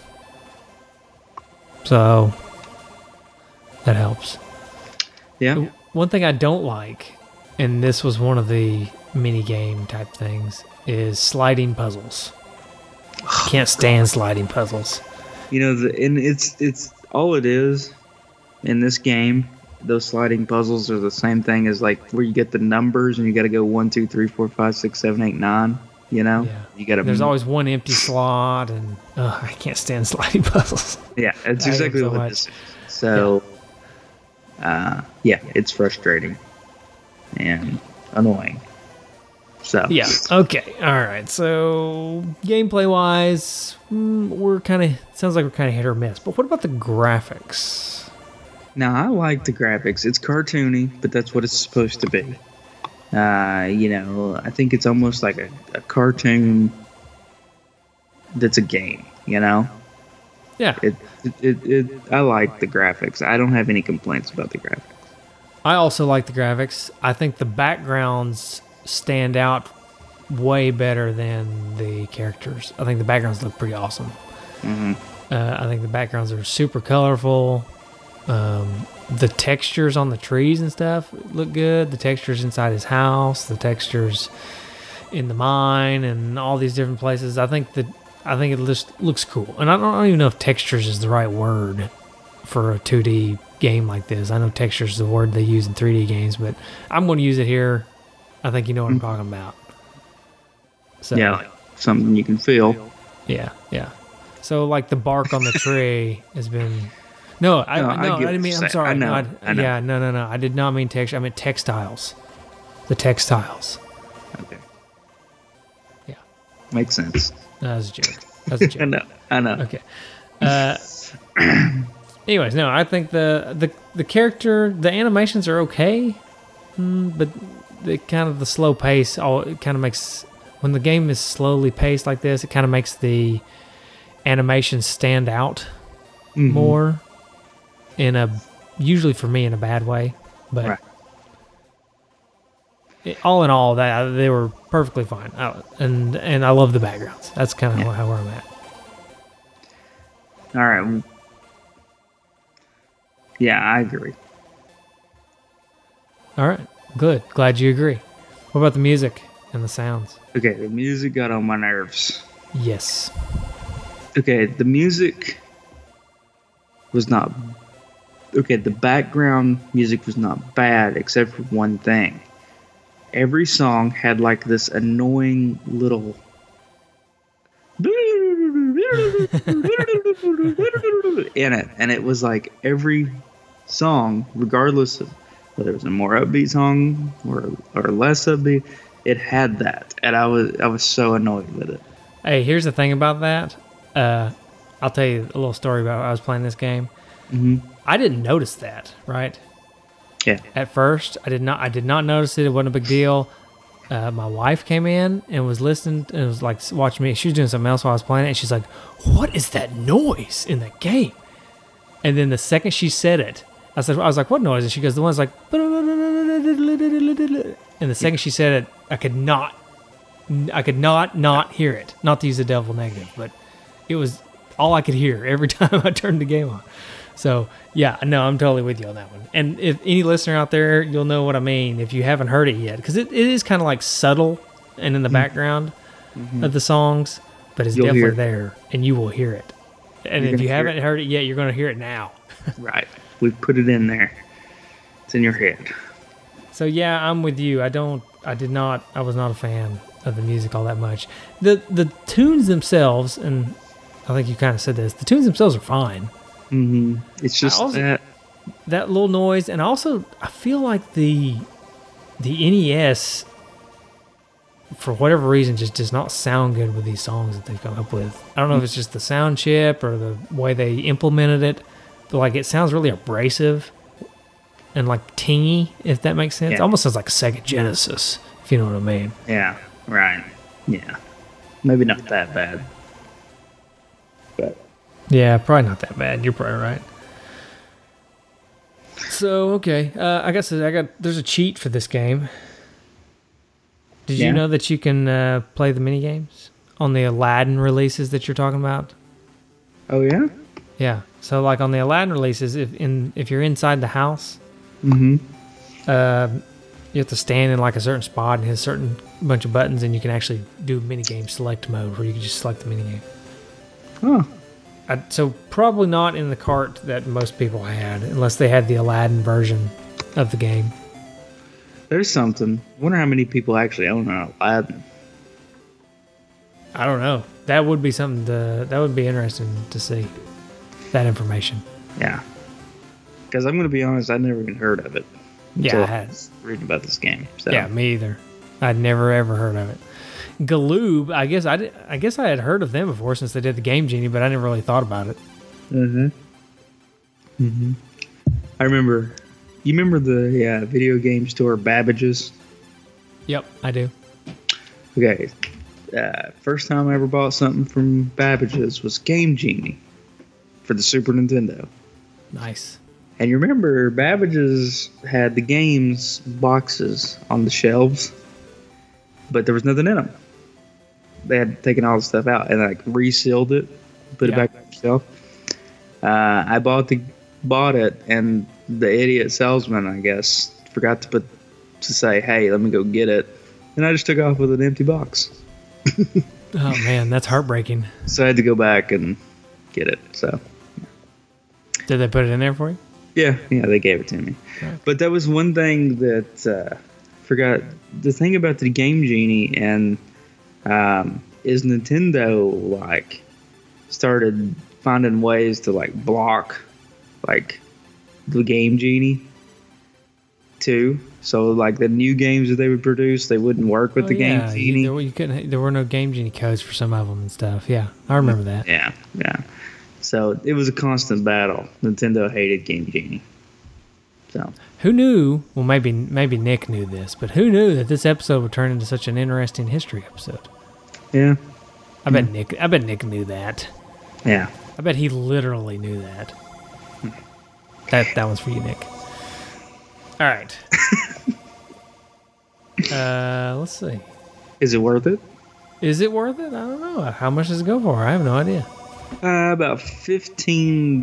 So, that helps. Yeah. One thing I don't like, and this was one of the mini game type things, is sliding puzzles. Can't stand sliding puzzles. You know, and it's all it is in this game. Those sliding puzzles are the same thing as like where you get the numbers and you got to go 1, 2, 3, 4, 5, 6, 7, 8, 9. You know, you got to. There's always one empty slot, and I can't stand sliding puzzles. Yeah, it's exactly what it is. So, it's frustrating and annoying. So yeah, okay, all right. So gameplay wise, sounds like we're kind of hit or miss. But what about the graphics? Now I like the graphics. It's cartoony, but that's what it's supposed to be. I think it's almost like a cartoon that's a game, you know? Yeah. I like the graphics. I don't have any complaints about the graphics. I also like the graphics. I think the backgrounds stand out way better than the characters. I think the backgrounds look pretty awesome. Mm-hmm. I think the backgrounds are super colorful. The textures on the trees and stuff look good. The textures inside his house, the textures in the mine, and all these different places. I think it just looks cool. And I don't even know if textures is the right word for a 2D game like this. I know textures is the word they use in 3D games, but I'm going to use it here. I think you know what I'm talking about. So, yeah, like something you can feel. Yeah. So like the bark on the tree has been. No, I didn't mean. I'm sorry. I know. Yeah, no. I did not mean texture. I meant textiles. The textiles. Okay. Yeah. Makes sense. That was a joke. That's a joke. I know. Okay. Anyways, no, I think the character, the animations are okay, but the slow pace, it kind of makes, when the game is slowly paced like this, it kind of makes the animation stand out more usually for me in a bad way, but all in all, that they were perfectly fine, and I love the backgrounds. That's kind of where I'm at. All right. Yeah, I agree. All right, good. Glad you agree. What about the music and the sounds? Okay, the music got on my nerves. Yes. Okay, the music was not... Okay, the background music was not bad, except for one thing. every song had like this annoying little in it, and it was like every song, regardless of whether it was a more upbeat song or less upbeat, it had that, and I was so annoyed with it. Hey, here's the thing about that. I'll tell you a little story about when I was playing this game. Mm-hmm. I didn't notice that, right? Yeah. At first, I did not notice it. It wasn't a big deal. My wife came in and was listening and was like watching me. She was doing something else while I was playing it, and she's like, "What is that noise in the game?" And then the second she said it, I was like, "What noise?" And she goes, "The one's like," and the second she said it, I could not hear it. Not to use the devil negative, but it was all I could hear every time I turned the game on. So yeah, no, I'm totally with you on that one. And if any listener out there, you'll know what I mean if you haven't heard it yet, because it is kind of like subtle and in the background of the songs, but it's definitely there, and you will hear it. And if you haven't heard it yet, you're going to hear it now. Right, we put it in there. It's in your head. So yeah, I'm with you. I was not a fan of the music all that much. The tunes themselves, and I think you kind of said this, the tunes themselves are fine. Mm-hmm. It's just that little noise, and also I feel like the NES, for whatever reason, just does not sound good with these songs that they've come up with. I don't know if it's just the sound chip or the way they implemented it, but like it sounds really abrasive and like tingy, if that makes sense. Yeah. It almost sounds like a Sega Genesis, if you know what I mean. Yeah, right. Yeah, maybe not that bad, but yeah, probably not that bad. You're probably right. So okay, there's a cheat for this game. Did you know that you can play the mini games on the Aladdin releases that you're talking about? Oh yeah. Yeah. So like on the Aladdin releases, if you're inside the house, Mm-hmm. you have to stand in like a certain spot and hit a certain bunch of buttons, and you can actually do mini game select mode where you can just select the mini game. Oh. So probably not in the cart that most people had, unless they had the Aladdin version of the game. There's something. I wonder how many people actually own an Aladdin. I don't know. That would be something that would be interesting to see. That information. Yeah. Because I'm going to be honest, I'd never even heard of it. Yeah, I had. Reading about this game. So. Yeah, me either. I'd never ever heard of it. Galoob, I guess I had heard of them before since they did the Game Genie, but I never really thought about it. Mm-hmm. Mm-hmm. I remember. You remember the video game store Babbage's? Yep, I do. Okay. First time I ever bought something from Babbage's was Game Genie for the Super Nintendo. Nice. And you remember Babbage's had the games boxes on the shelves, but there was nothing in them. They had taken all the stuff out and like resealed it, put it back on the shelf. I bought it, and the idiot salesman, I guess, forgot to say, "Hey, let me go get it," and I just took off with an empty box. Oh man, that's heartbreaking. So I had to go back and get it. So did they put it in there for you? Yeah, they gave it to me. Okay. But that was one thing that forgot. The thing about the Game Genie and is Nintendo like started finding ways to like block like the Game Genie too. So like the new games that they would produce, they wouldn't work with the Game Genie. There were no Game Genie codes for some of them and stuff. Yeah, I remember that. Yeah. So it was a constant battle. Nintendo hated Game Genie. So who knew? Well, maybe Nick knew this, but who knew that this episode would turn into such an interesting history episode? Yeah, I bet Nick knew that. Yeah, I bet he literally knew that. That one's for you, Nick. All right. Let's see. Is it worth it? Is it worth it? I don't know. How much does it go for? I have no idea. About $15.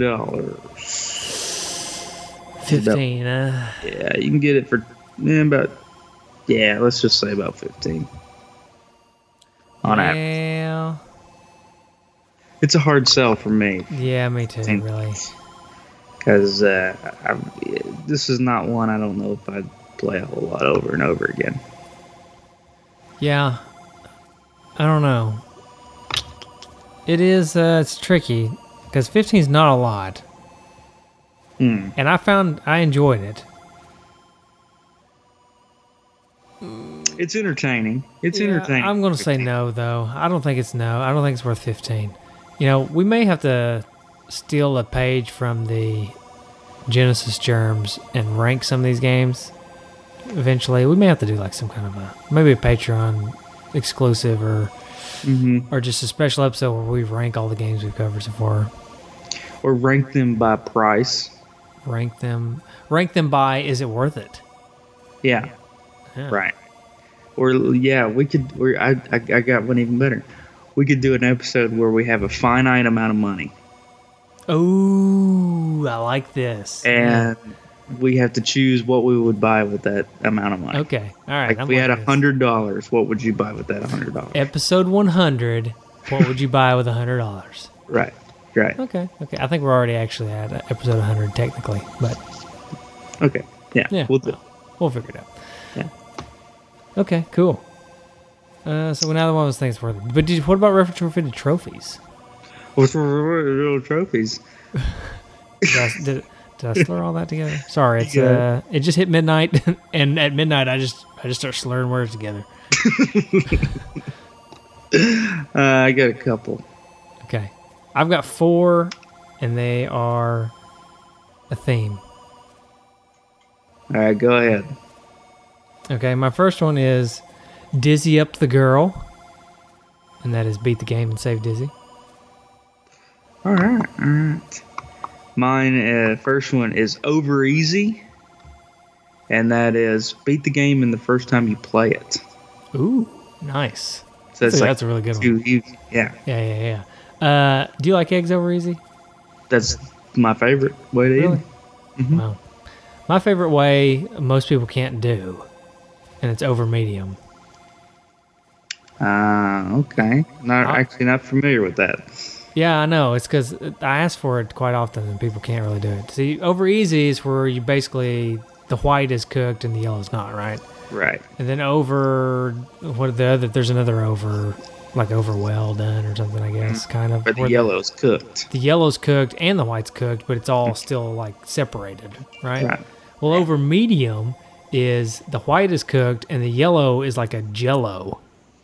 15. Yeah, you can get it for let's just say about 15. On average. It's a hard sell for me. Yeah, me too, really. Because this is not one I don't know if I'd play a whole lot over and over again. Yeah, I don't know. It is, it's tricky because 15 is not a lot. Hmm. And I enjoyed it. It's entertaining. It's Yeah, entertaining. I'm going to say no, though. I don't think it's no. I don't think it's worth 15. You know, we may have to steal a page from the Genesis Germs and rank some of these games eventually. We may have to do like some kind of maybe a Patreon exclusive or just a special episode where we rank all the games we've covered so far. Or rank them by price. Rank them by, is it worth it? Yeah. Yeah. Right. Or yeah, we could. I got one even better. We could do an episode where we have a finite amount of money, Oh, I like this. and we have to choose what we would buy with that amount of money. Okay, all right. Like if we had $100, what would you buy with that $100? Episode 100. What would you buy with $100? Right. Right. Okay. I think we're already actually at episode 100 technically, but Okay. Yeah. We'll do. We'll figure it out. Yeah. Okay. Cool. So now the one of those things worth it. But what about retrofitted trophies? What's little trophies? Did I slur all that together? Sorry, it's it just hit midnight, and at midnight I just start slurring words together. I got a couple. Okay, I've got 4, and they are a theme. All right, go ahead. Okay, my first one is Dizzy Up the Girl, and that is beat the game and save Dizzy. All right. Mine, first one is Over Easy, and that is beat the game in the first time you play it. Ooh, nice. So That's a really good one. Easy. Yeah. Yeah. Do you like eggs over easy? That's my favorite way to eat Really? them. Mm-hmm. Wow. My favorite way most people can't do, and it's over medium. Okay. Not familiar with that. Yeah, I know. It's because I ask for it quite often, and people can't really do it. See, over easy is where you basically the white is cooked and the yellow is not, right? Right. And then over there's another over, like over well done or something, I guess, kind of. But the where yellow's cooked. The yellow's cooked and the white's cooked, but it's all still like separated, right? Right. Well, over medium is the white is cooked and the yellow is like a jello.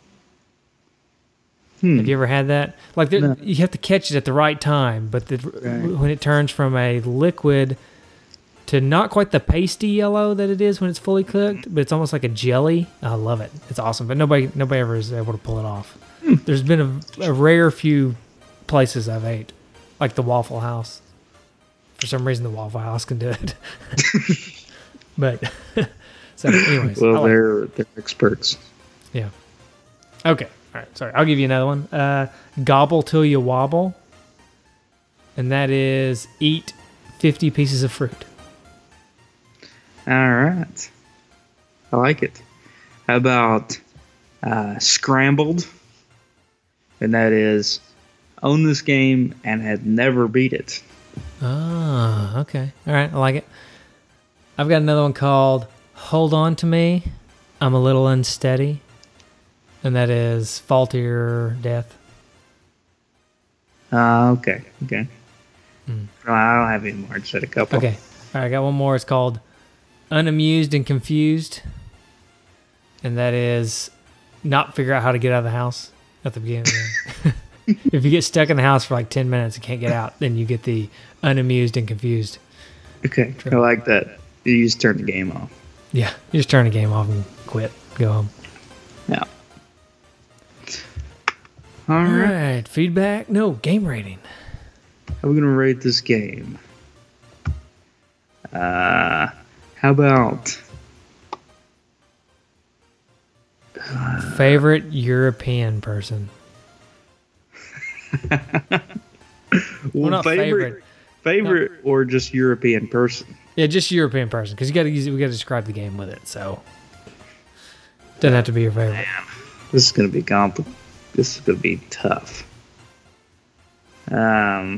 Have you ever had that? Like No. you have to catch it at the right time, but when it turns from a liquid to not quite the pasty yellow that it is when it's fully cooked, but it's almost like a jelly. I love it. It's awesome, but nobody ever is able to pull it off. There's been a rare few places I've ate, like the Waffle House. For some reason, the Waffle House can do it. But so, anyways, Well, they're experts. Yeah. Okay. All right. Sorry. I'll give you another one. Gobble till you wobble. And that is eat 50 pieces of fruit. All right. I like it. How about Scrambled? And that is own this game and had never beat it. Ah, okay. All right. I like it. I've got another one called Hold On to Me. I'm a little unsteady. And that is Fall to Your Death. Okay. I don't have any more. I just had a couple. Okay. All right. I got one more. It's called Unamused and Confused. And that is not figure out how to get out of the house at the beginning of the game. If you get stuck in the house for like 10 minutes and can't get out, then you get the unamused and confused. Okay. I like that. You just turn the game off. Yeah. You just turn the game off and quit. Go home. Yeah. All right. Feedback? No, game rating. How are we going to rate this game? How about... Favorite European person? Well, not favorite or just European person? Yeah, just European person, because we got to describe the game with it. So doesn't have to be your favorite. Man, this is going to be complicated. This is going to be tough. I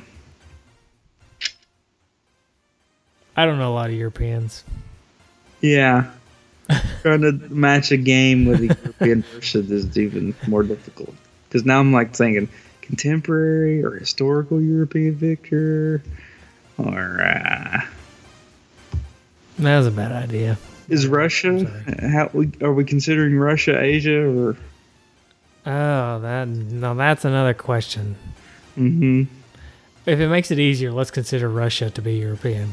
don't know a lot of Europeans. Yeah. Trying to match a game with a European person is even more difficult. Because now I'm like thinking contemporary or historical European victor, or That was a bad idea. is Russia? How are we considering Russia, Asia, or? Oh, that's another question. Mm-hmm. If it makes it easier, let's consider Russia to be European.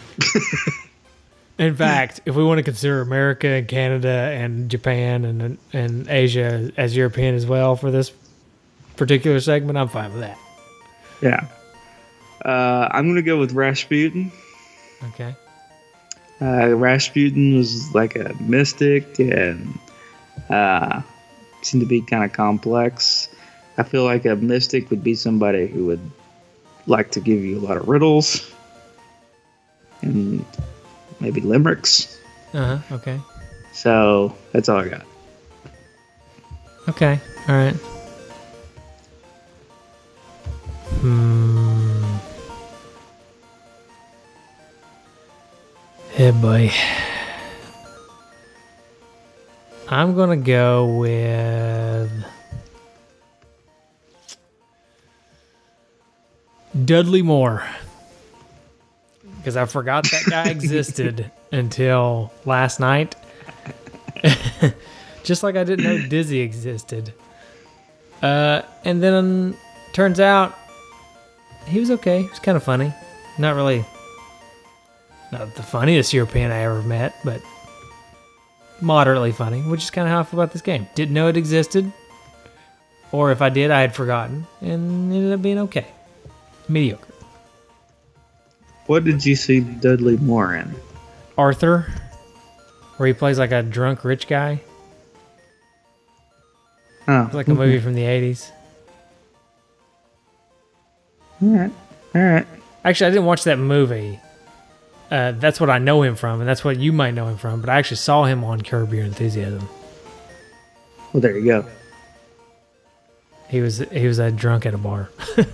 In fact, if we want to consider America and Canada and Japan and Asia as European as well for this particular segment, I'm fine with that. Yeah. I'm gonna go with Rasputin. Okay. Rasputin was like a mystic and seemed to be kind of complex. I feel like a mystic would be somebody who would like to give you a lot of riddles and maybe limericks. Okay. So that's all I got. Okay. All right. Hey, boy. I'm gonna go with Dudley Moore, because I forgot that guy existed until last night. Just like I didn't know Dizzy existed. And then turns out he was okay. He was kind of funny. Not the funniest European I ever met, but moderately funny, which is kind of how I feel about this game. Didn't know it existed, or if I did, I had forgotten, and ended up being okay. Mediocre. What did you see Dudley Moore in? Arthur, where he plays like a drunk rich guy. Oh, It's like a movie from the 80s. All right. Actually, I didn't watch that movie. That's what I know him from, and that's what you might know him from, but I actually saw him on Curb Your Enthusiasm. Well, there you go. He was a drunk at a bar.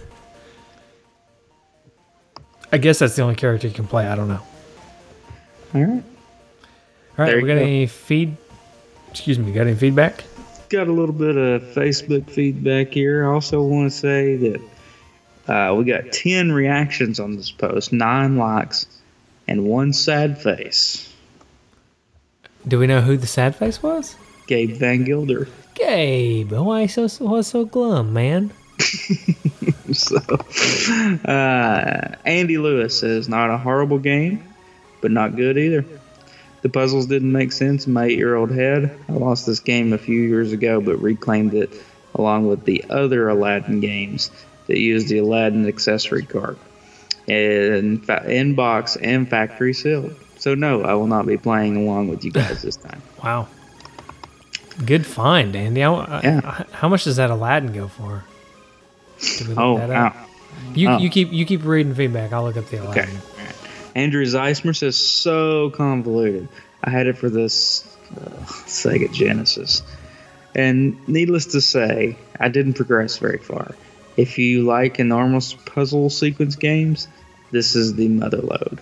I guess that's the only character you can play. I don't know. All right. All right, There we you got go. any got any feedback? Got a little bit of Facebook feedback here. I also want to say that we got 10 reactions on this post, 9 likes, and 1 sad face. Do we know who the sad face was? Gabe Van Gilder. Gabe, why was so glum, man? So, Andy Lewis says, not a horrible game, but not good either. The puzzles didn't make sense in my 8-year-old head. I lost this game a few years ago, but reclaimed it along with the other Aladdin games that used the Aladdin accessory card. In box and factory sealed. So no, I will not be playing along with you guys this time. Wow. Good find, Andy. Yeah. How much does that Aladdin go for? Did we look Oh, that up? wow. You keep reading feedback. I'll look up the Okay. Aladdin. Andrew Zeismer says, so convoluted. I had it for this Sega Genesis. And needless to say, I didn't progress very far. If you like enormous puzzle sequence games, this is the motherlode.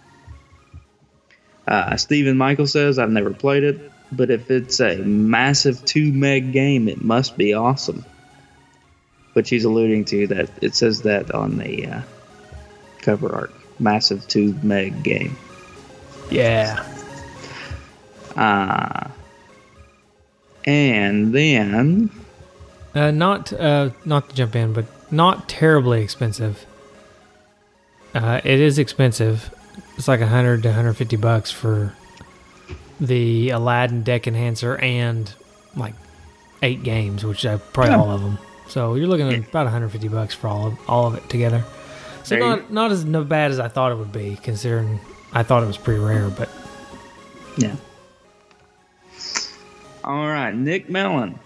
Stephen Michael says, I've never played it, but if it's a massive 2 meg game, it must be awesome. Which he's alluding to that it says that on the cover art. Massive 2 meg game. Yeah. And then Not to jump in, but not terribly expensive. It is expensive. It's like $100 to $150 for the Aladdin deck enhancer and like 8 games, which are probably all of them. So you're looking at about $150 for all of it together. So not as bad as I thought it would be, considering I thought it was pretty rare, but yeah. All right, Nick Mellon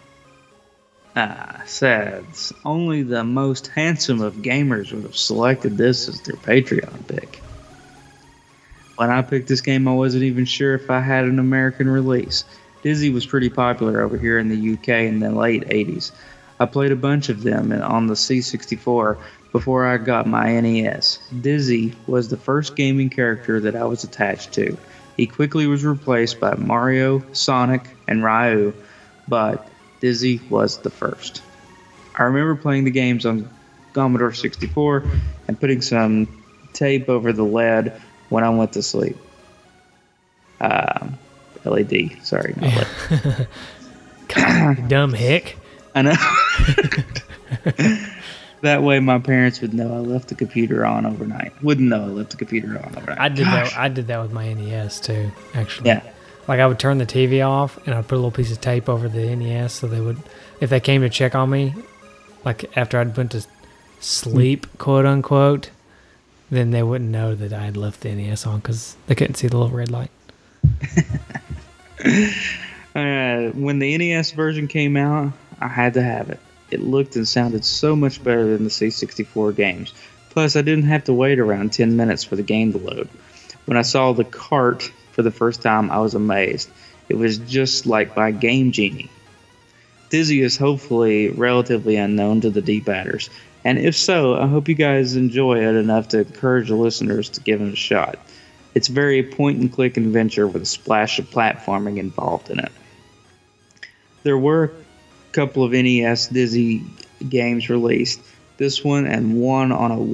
says only the most handsome of gamers would have selected this as their Patreon pick. When I picked this game, I wasn't even sure if I had an American release. Dizzy was pretty popular over here in the UK in the late 80s. I played a bunch of them on the C64 before I got my NES. Dizzy was the first gaming character that I was attached to. He quickly was replaced by Mario, Sonic, and Ryu, but Dizzy was the first. I remember playing the games on Commodore 64 and putting some tape over the LED when I went to sleep. LED, sorry, not LED. God, you dumb hick. I know. That way my parents would know I left the computer on overnight. Wouldn't know I left the computer on overnight. I did that with my NES too, actually. Yeah. Like I would turn the TV off and I'd put a little piece of tape over the NES so they would, if they came to check on me, like after I'd went to sleep, quote unquote, then they wouldn't know that I had left the NES on because they couldn't see the little red light. When the NES version came out, I had to have it. It looked and sounded so much better than the C64 games. Plus, I didn't have to wait around 10 minutes for the game to load. When I saw the cart for the first time, I was amazed. It was just like by Game Genie. Dizzy is hopefully relatively unknown to the D-batters, and if so, I hope you guys enjoy it enough to encourage the listeners to give it a shot. It's a very point-and-click adventure with a splash of platforming involved in it. There were a couple of NES Dizzy games released. This one and one on a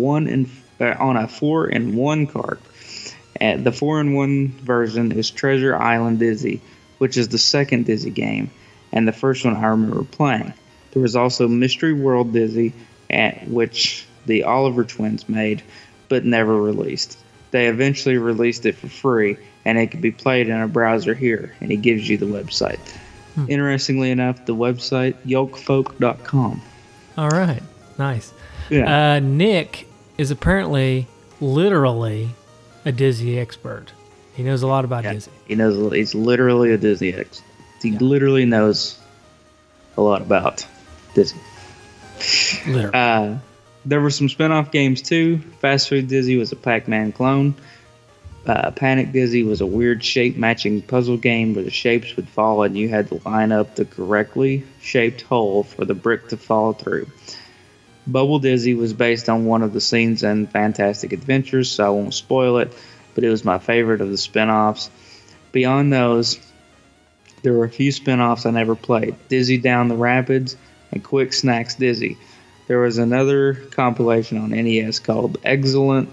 4-in-1 cart. The 4-in-1 version is Treasure Island Dizzy, which is the second Dizzy game, and the first one I remember playing. There was also Mystery World Dizzy, which the Oliver twins made, but never released. They eventually released it for free, and it could be played in a browser here, and it gives you the website. Interestingly enough, the website, yolkfolk.com. All right. Nice. Yeah. Nick is apparently literally a Dizzy expert. He knows a lot about Dizzy. He's literally a Dizzy expert. He literally knows a lot about Dizzy. Literally. There were some spin-off games too. Fast Food Dizzy was a Pac-Man clone. Panic Dizzy was a weird shape-matching puzzle game where the shapes would fall and you had to line up the correctly shaped hole for the brick to fall through. Bubble Dizzy was based on one of the scenes in Fantastic Adventures, so I won't spoil it, but it was my favorite of the spin-offs. Beyond those, there were a few spin-offs I never played. Dizzy Down the Rapids and Quick Snacks Dizzy. There was another compilation on NES called Excellent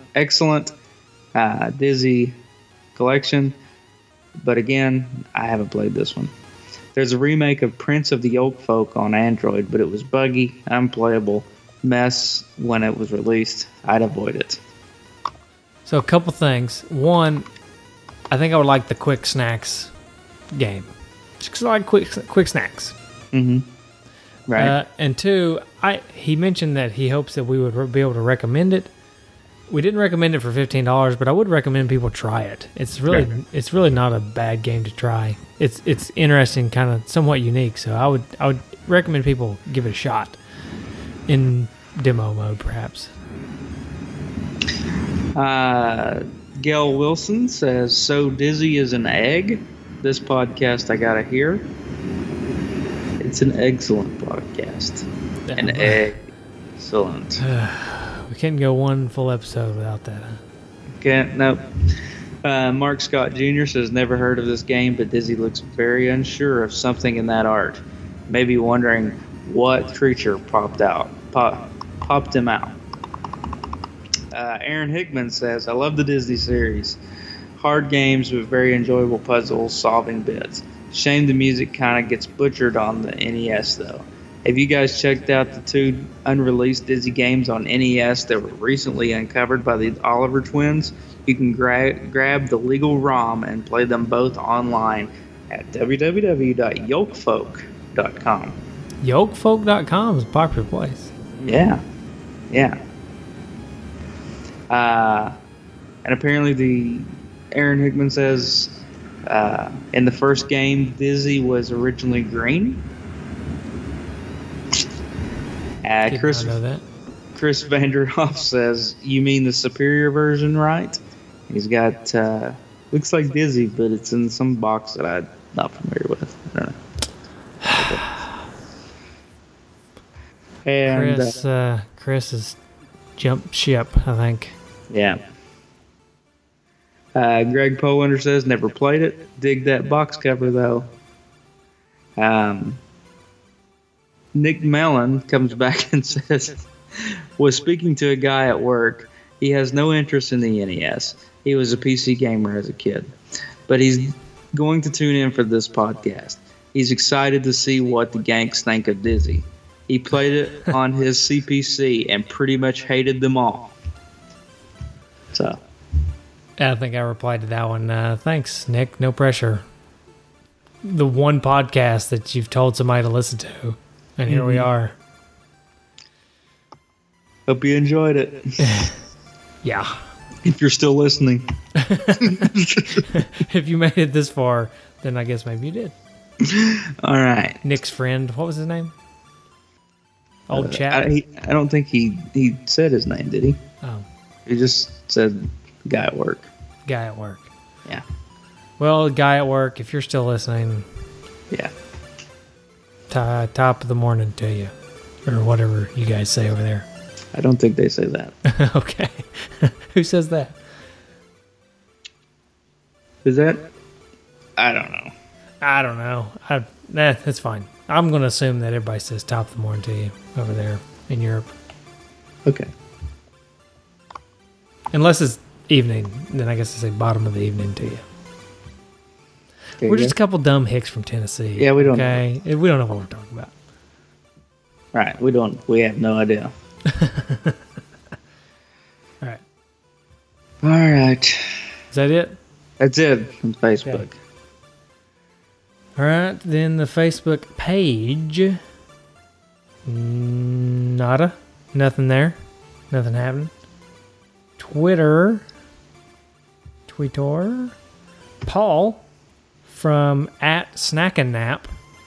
Dizzy Collection, but again, I haven't played this one. There's a remake of Prince of the Yolk Folk on Android, but it was buggy, unplayable, mess when it was released. I'd avoid it. So a couple things. One, I think I would like the Quick Snacks game. Just because I like quick snacks. Mm-hmm. Right. And two, he mentioned that he hopes that we would be able to recommend it. We didn't recommend it for $15, but I would recommend people try it. It's really not a bad game to try. It's interesting, kind of somewhat unique. So I would recommend people give it a shot in demo mode, perhaps. Gail Wilson says, "So Dizzy is an egg? This podcast I gotta hear." It's an excellent podcast. An excellent. We can't go one full episode without that. Can't, nope. Mark Scott Jr. says, "Never heard of this game, but Dizzy looks very unsure of something in that art. Maybe wondering what creature popped him out." Aaron Hickman says, "I love the Disney series. Hard games with very enjoyable puzzles, solving bits. Shame the music kind of gets butchered on the NES, though. Have you guys checked out the 2 unreleased Dizzy games on NES that were recently uncovered by the Oliver twins? You can grab the legal ROM and play them both online at www.yolkfolk.com. Yolkfolk.com is a popular place. Yeah. And apparently Aaron Hickman says in the first game, Dizzy was originally green. Chris Vanderhoff says, "You mean the superior version, right?" He's got looks like Dizzy, but it's in some box that I'm not familiar with. I don't know. And Chris has jumped ship, I think. Yeah. Greg Polander says, never played it. Dig that box cover, though. Nick Mellon comes back and says, was speaking to a guy at work. He has no interest in the NES. He was a PC gamer as a kid. But he's going to tune in for this podcast. He's excited to see what the ganks think of Dizzy. He played it on his CPC and pretty much hated them all. So, I think I replied to that one. Thanks, Nick. No pressure. The one podcast that you've told somebody to listen to. And here we are. Hope you enjoyed it. Yeah. If you're still listening. If you made it this far, then I guess maybe you did. All right. Nick's friend. What was his name? Old chap? I don't think he said his name, did he? Oh. He just said guy at work. Guy at work. Yeah. Well, guy at work, if you're still listening. Yeah. Top of the morning to you. Or whatever you guys say over there. I don't think they say that. Okay. Who says that? Is that? I don't know. I don't know. That's fine. I'm going to assume that everybody says top of the morning to you over there in Europe. Okay. Unless it's evening, then I guess I say bottom of the evening to you. Okay, We're just a couple dumb hicks from Tennessee. Yeah, we don't Okay, we don't know what we're talking about. Right. We have no idea. All right. All right. Is that it? That's it on Facebook. Okay. All right. Then the Facebook page. Nada. Nothing there. Nothing happening. Twitter. Paul from @SnackandNap.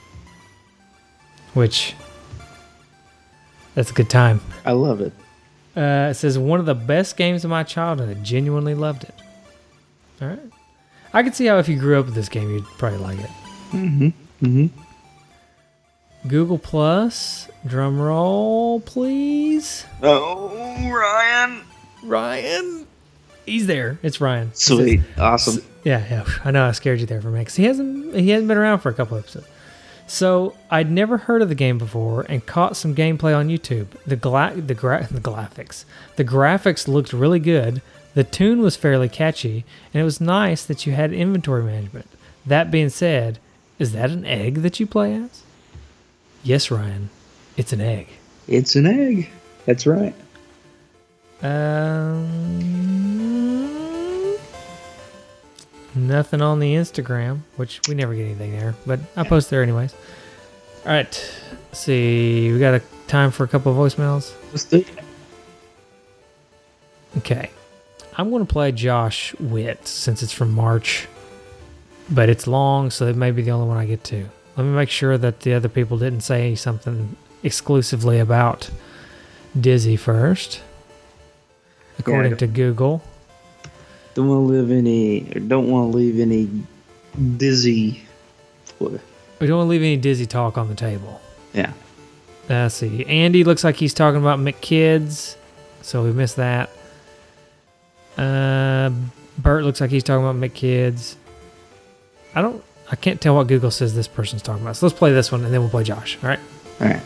Which, that's a good time. I love it. It says, one of the best games of my childhood. Genuinely loved it. All right. I could see how if you grew up with this game, you'd probably like it. Google Plus. Drum roll, please. Oh, Ryan. He's there. It's Ryan. Sweet. Awesome. Yeah. I know I scared you there for a minute. 'Cause he hasn't been around for a couple episodes. So I'd never heard of the game before and caught some gameplay on YouTube. The graphics looked really good. The tune was fairly catchy, and it was nice that you had inventory management. That being said, is that an egg that you play as? Yes, Ryan. It's an egg. It's an egg. That's right. Nothing on the Instagram, which we never get anything there, but I post there anyways. All right. Let's see. We got a time for a couple of voicemails. Let's do it. Okay. I'm going to play Josh Witt since it's from March, but it's long, so it may be the only one I get to. Let me make sure that the other people didn't say something exclusively about Dizzy first, according to Google. Don't want to leave any Dizzy. We don't want to leave any Dizzy talk on the table. Yeah. Let's see. Andy looks like he's talking about McKids, so we missed that. Bert looks like he's talking about McKids. I can't tell what Google says this person's talking about. So let's play this one and then we'll play Josh. All right. All right.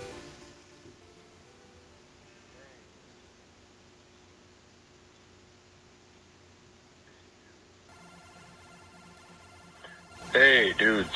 Hey, dudes.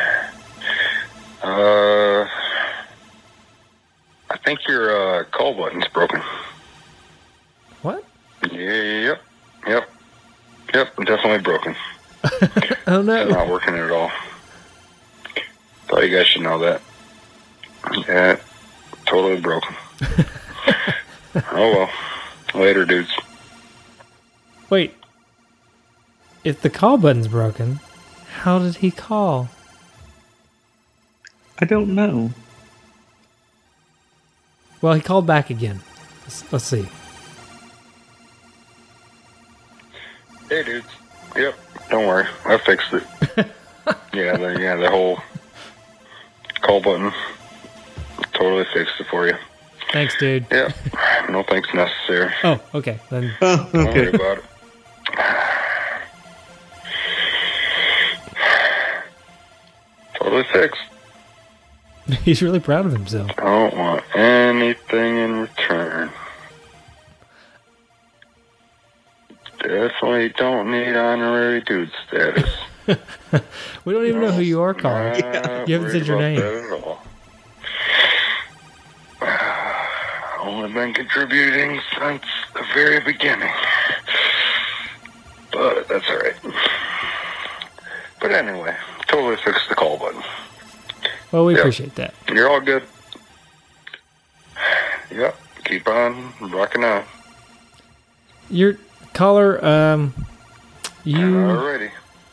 I think your call button's broken. What? Yep, definitely broken. Oh no. It's not working at all. Thought you guys should know that. Yeah, totally broken. Oh well. Later, dudes. Wait. If the call button's broken, how did he call? I don't know. Well, he called back again. Let's see. Hey, dudes. Yep, don't worry. I fixed it. The whole call button. Totally fixed it for you. Thanks, dude. Yep. No thanks necessary. Oh, okay. Then Oh, Don't worry okay. about it. fixed. He's really proud of himself. I don't want anything in return. Definitely don't need honorary dude status. We don't even know who you are, Colin. You haven't said your name. At all. Only been contributing since the very beginning. But that's alright. But anyway, totally fixed the call button. Well, we appreciate that. You're all good. Yep, keep on rocking on. Your caller, you Alrighty.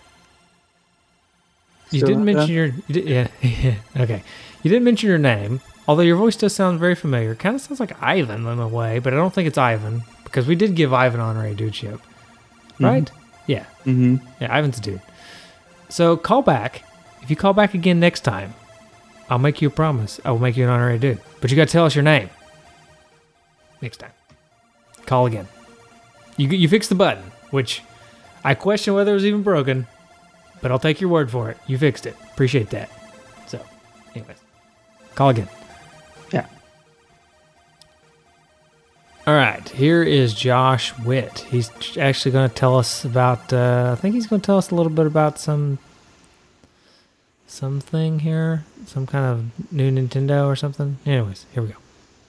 you didn't mention your yeah okay. You didn't mention your name, although your voice does sound very familiar. Kind of sounds like Ivan in a way, but I don't think it's Ivan because we did give Ivan honorary dudeship, right? Yeah, Mm-hmm. yeah. Ivan's a dude. So call back. If you call back again next time, I'll make you a promise. I will make you an honorary dude, but you got to tell us your name next time. Call again. You fixed the button, which I question whether it was even broken, but I'll take your word for it. You fixed it. Appreciate that. So, anyways, call again. Yeah. All right, here is Josh Witt. He's actually going to tell us about, I think he's going to tell us a little bit about something here, some kind of new Nintendo or something. Anyways, here we go.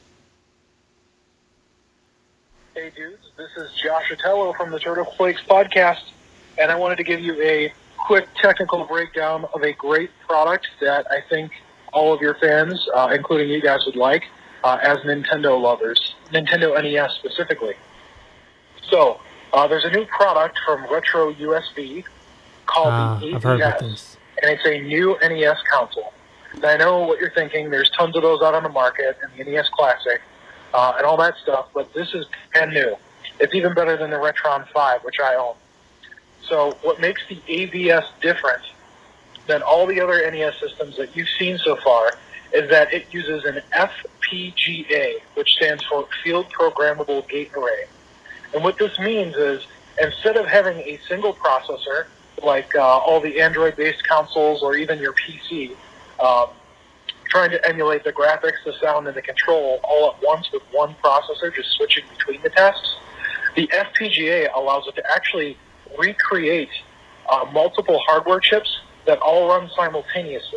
Hey dudes, this is Josh Otello from the Turtle Flakes podcast, and I wanted to give you a quick technical breakdown of a great product that I think all of your fans, including you guys, would like as Nintendo lovers, Nintendo NES specifically. So, there's a new product from Retro USB called the I've heard about AVS, this. and it's a new NES console. And I know what you're thinking. There's tons of those out on the market, and the NES Classic, and all that stuff, but this is brand new. It's even better than the Retron 5, which I own. So what makes the AVS different than all the other NES systems that you've seen so far is that it uses an FPGA, which stands for Field Programmable Gate Array. And what this means is, instead of having a single processor, like all the Android-based consoles or even your PC, trying to emulate the graphics, the sound, and the control all at once with one processor, just switching between the tasks, the FPGA allows it to actually recreate multiple hardware chips that all run simultaneously.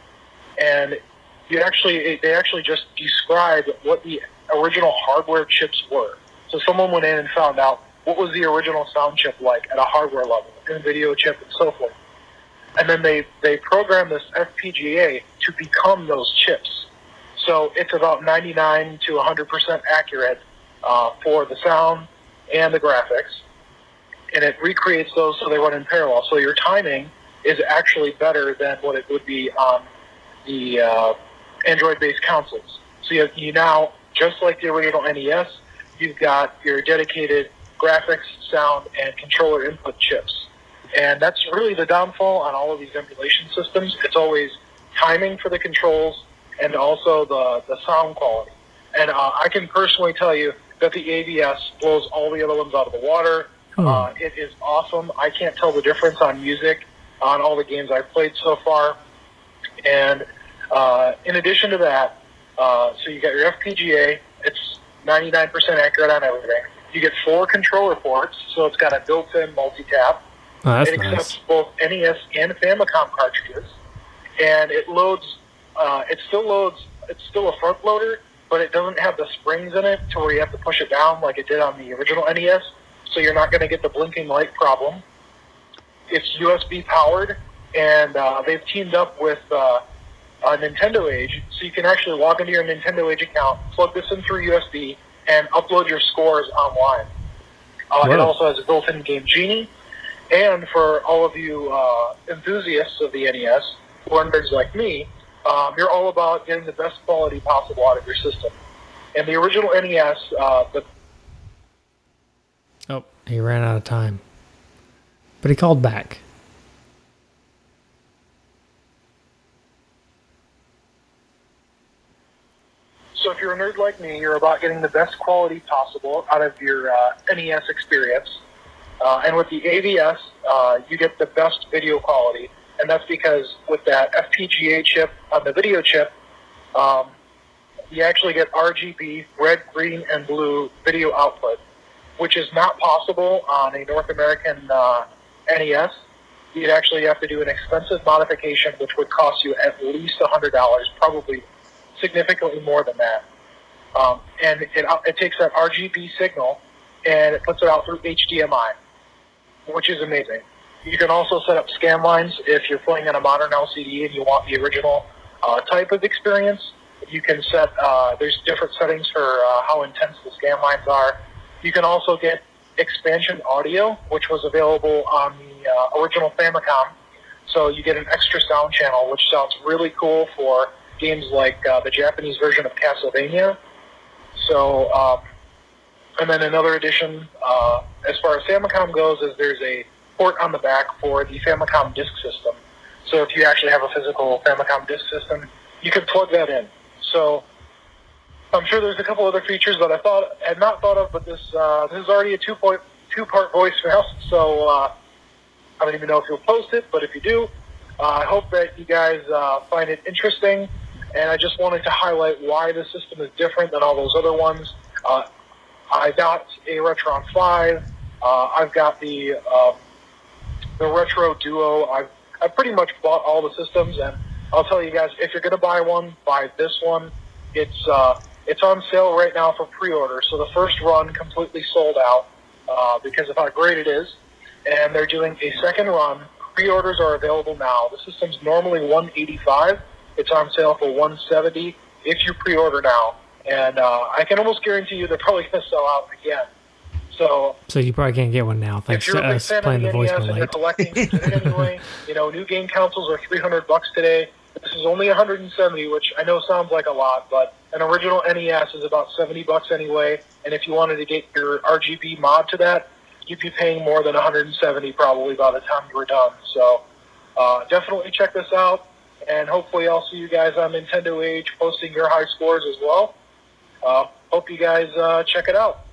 And they actually just describe what the original hardware chips were. So someone went in and found out what was the original sound chip like at a hardware level, and video chip, and so forth. And then they program this FPGA to become those chips. So it's about 99 to 100% accurate for the sound and the graphics. And it recreates those so they run in parallel. So your timing is actually better than what it would be on the Android-based consoles. So you now, just like the original NES, you've got your dedicated graphics, sound, and controller input chips. And that's really the downfall on all of these emulation systems. It's always timing for the controls and also the sound quality. And I can personally tell you that the AVS blows all the other ones out of the water. It is awesome. I can't tell the difference on music on all the games I've played so far. And in addition to that, so you got your FPGA. It's 99% accurate on everything. You get 4 controller ports, so it's got a built-in multi-tap. Oh, that's It nice. accepts both NES and Famicom cartridges, and it loads. It still loads. It's still a front loader, but it doesn't have the springs in it to where you have to push it down like it did on the original NES. So you're not going to get the blinking light problem. It's USB powered, and they've teamed up with Nintendo Age, so you can actually log into your Nintendo Age account, plug this in through USB, and upload your scores online. It also has a built-in Game Genie. And for all of you enthusiasts of the NES, who are nerds like me, you're all about getting the best quality possible out of your system. And the original NES, Oh, he ran out of time. But he called back. so if you're a nerd like me, you're about getting the best quality possible out of your NES experience. And with the AVS, you get the best video quality. and that's because with that FPGA chip on the video chip, you actually get RGB, red, green, and blue video output, which is not possible on a North American NES. You'd actually have to do an expensive modification, which would cost you at least $100, probably significantly more than that. And it takes that RGB signal and it puts it out through HDMI, which is amazing. You can also set up scan lines if you're playing on a modern LCD and you want the original type of experience. You can set, there's different settings for how intense the scan lines are. You can also get expansion audio, which was available on the original Famicom. So you get an extra sound channel, which sounds really cool for games like the Japanese version of Castlevania. So, and then another addition, as far as Famicom goes, is there's a port on the back for the Famicom disk system. So if you actually have a physical Famicom disk system, you can plug that in. So I'm sure there's a couple other features that I had not thought of, but this is already a two-part voicemail, so I don't even know if you'll post it, but if you do, I hope that you guys find it interesting, and I just wanted to highlight why the system is different than all those other ones. I got a Retron 5. I've got the Retro Duo. I've pretty much bought all the systems, and I'll tell you guys, if you're going to buy one, buy this one. It's on sale right now for pre-order, so the first run completely sold out because of how great it is, and they're doing a second run. Pre-orders are available now. The system's normally $185. It's on sale for $170 if you pre-order now, and I can almost guarantee you they're probably going to sell out again. So you probably can't get one now, thanks to us playing the voicemail late. You're collecting it anyway. New game consoles are $300 today. This is only $170, which I know sounds like a lot, but an original NES is about $70 anyway. And if you wanted to get your RGB mod to that, you'd be paying more than $170 probably by the time you were done. So definitely check this out, and hopefully I'll see you guys on Nintendo Age posting your high scores as well. Hope you guys check it out.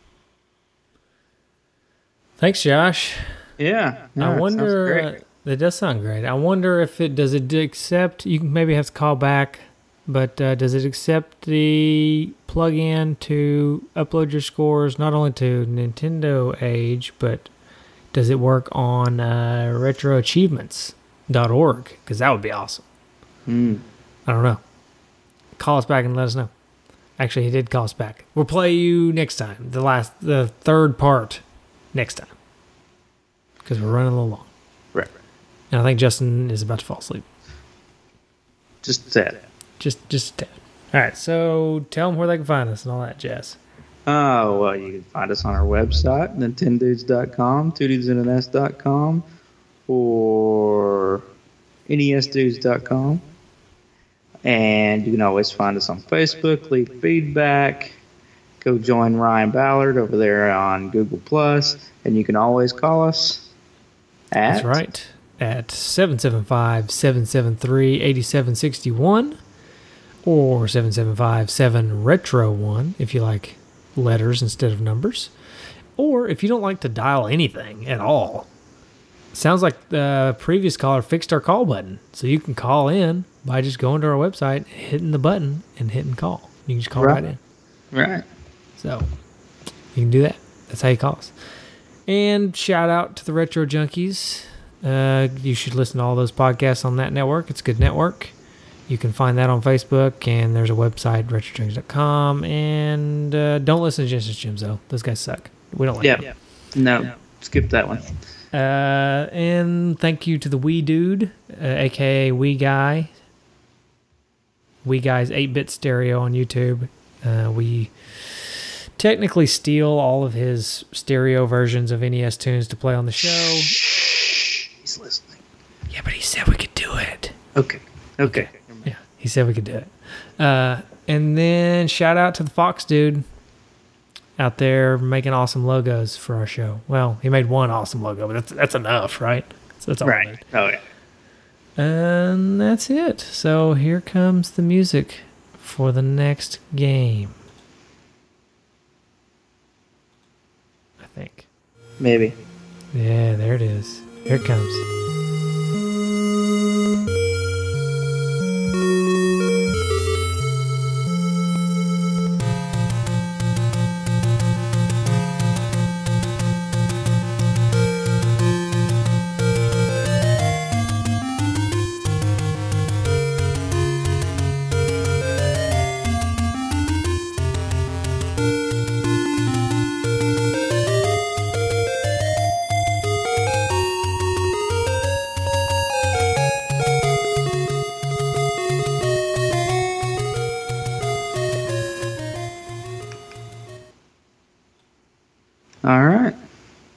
Thanks, Josh. Yeah. I wonder. That does sound great. I wonder if does it accept. You maybe have to call back, but does it accept the plug-in to upload your scores not only to Nintendo Age, but does it work on retroachievements.org? Because that would be awesome. I don't know. Call us back and let us know. Actually, he did call us back. We'll play you next time. The third part next time. Because we're running a little long. Right. And I think Justin is about to fall asleep. Just a tad. Just a tad. All right, so tell them where they can find us and all that jazz. Oh, well, you can find us on our website, nintendudes.com, twodudesandans.com, or nesdudes.com. And you can always find us on Facebook, leave feedback, go join Ryan Ballard over there on Google+, and you can always call us at... That's right, at 775-773-8761 or 775-7retro1 if you like letters instead of numbers. Or if you don't like to dial anything at all. Sounds like the previous caller fixed our call button. So you can call in by just going to our website, hitting the button, and hitting call. You can just call right in. Right. So you can do that. That's how you call us. And shout out to the Retro Junkies. You should listen to all those podcasts on that network. It's a good network. You can find that on Facebook, and there's a website, retrojunkies.com. And don't listen to Genesis Gyms, though. Those guys suck. We don't like them. No, skip that one. And thank you to the Wee Dude, a.k.a. Wee Guy. Wee Guy's 8-Bit Stereo on YouTube. We technically steal all of his stereo versions of NES tunes to play on the show. Shh, he's listening. Yeah, but he said we could do it. Okay. Yeah, he said we could do it. And then shout out to the Fox Dude out there making awesome logos for our show. Well, he made one awesome logo, but that's enough, right? So that's all Right. we need. Oh, yeah. And that's it. So here comes the music for the next game. I think. Maybe. Yeah, there it is. Here it comes.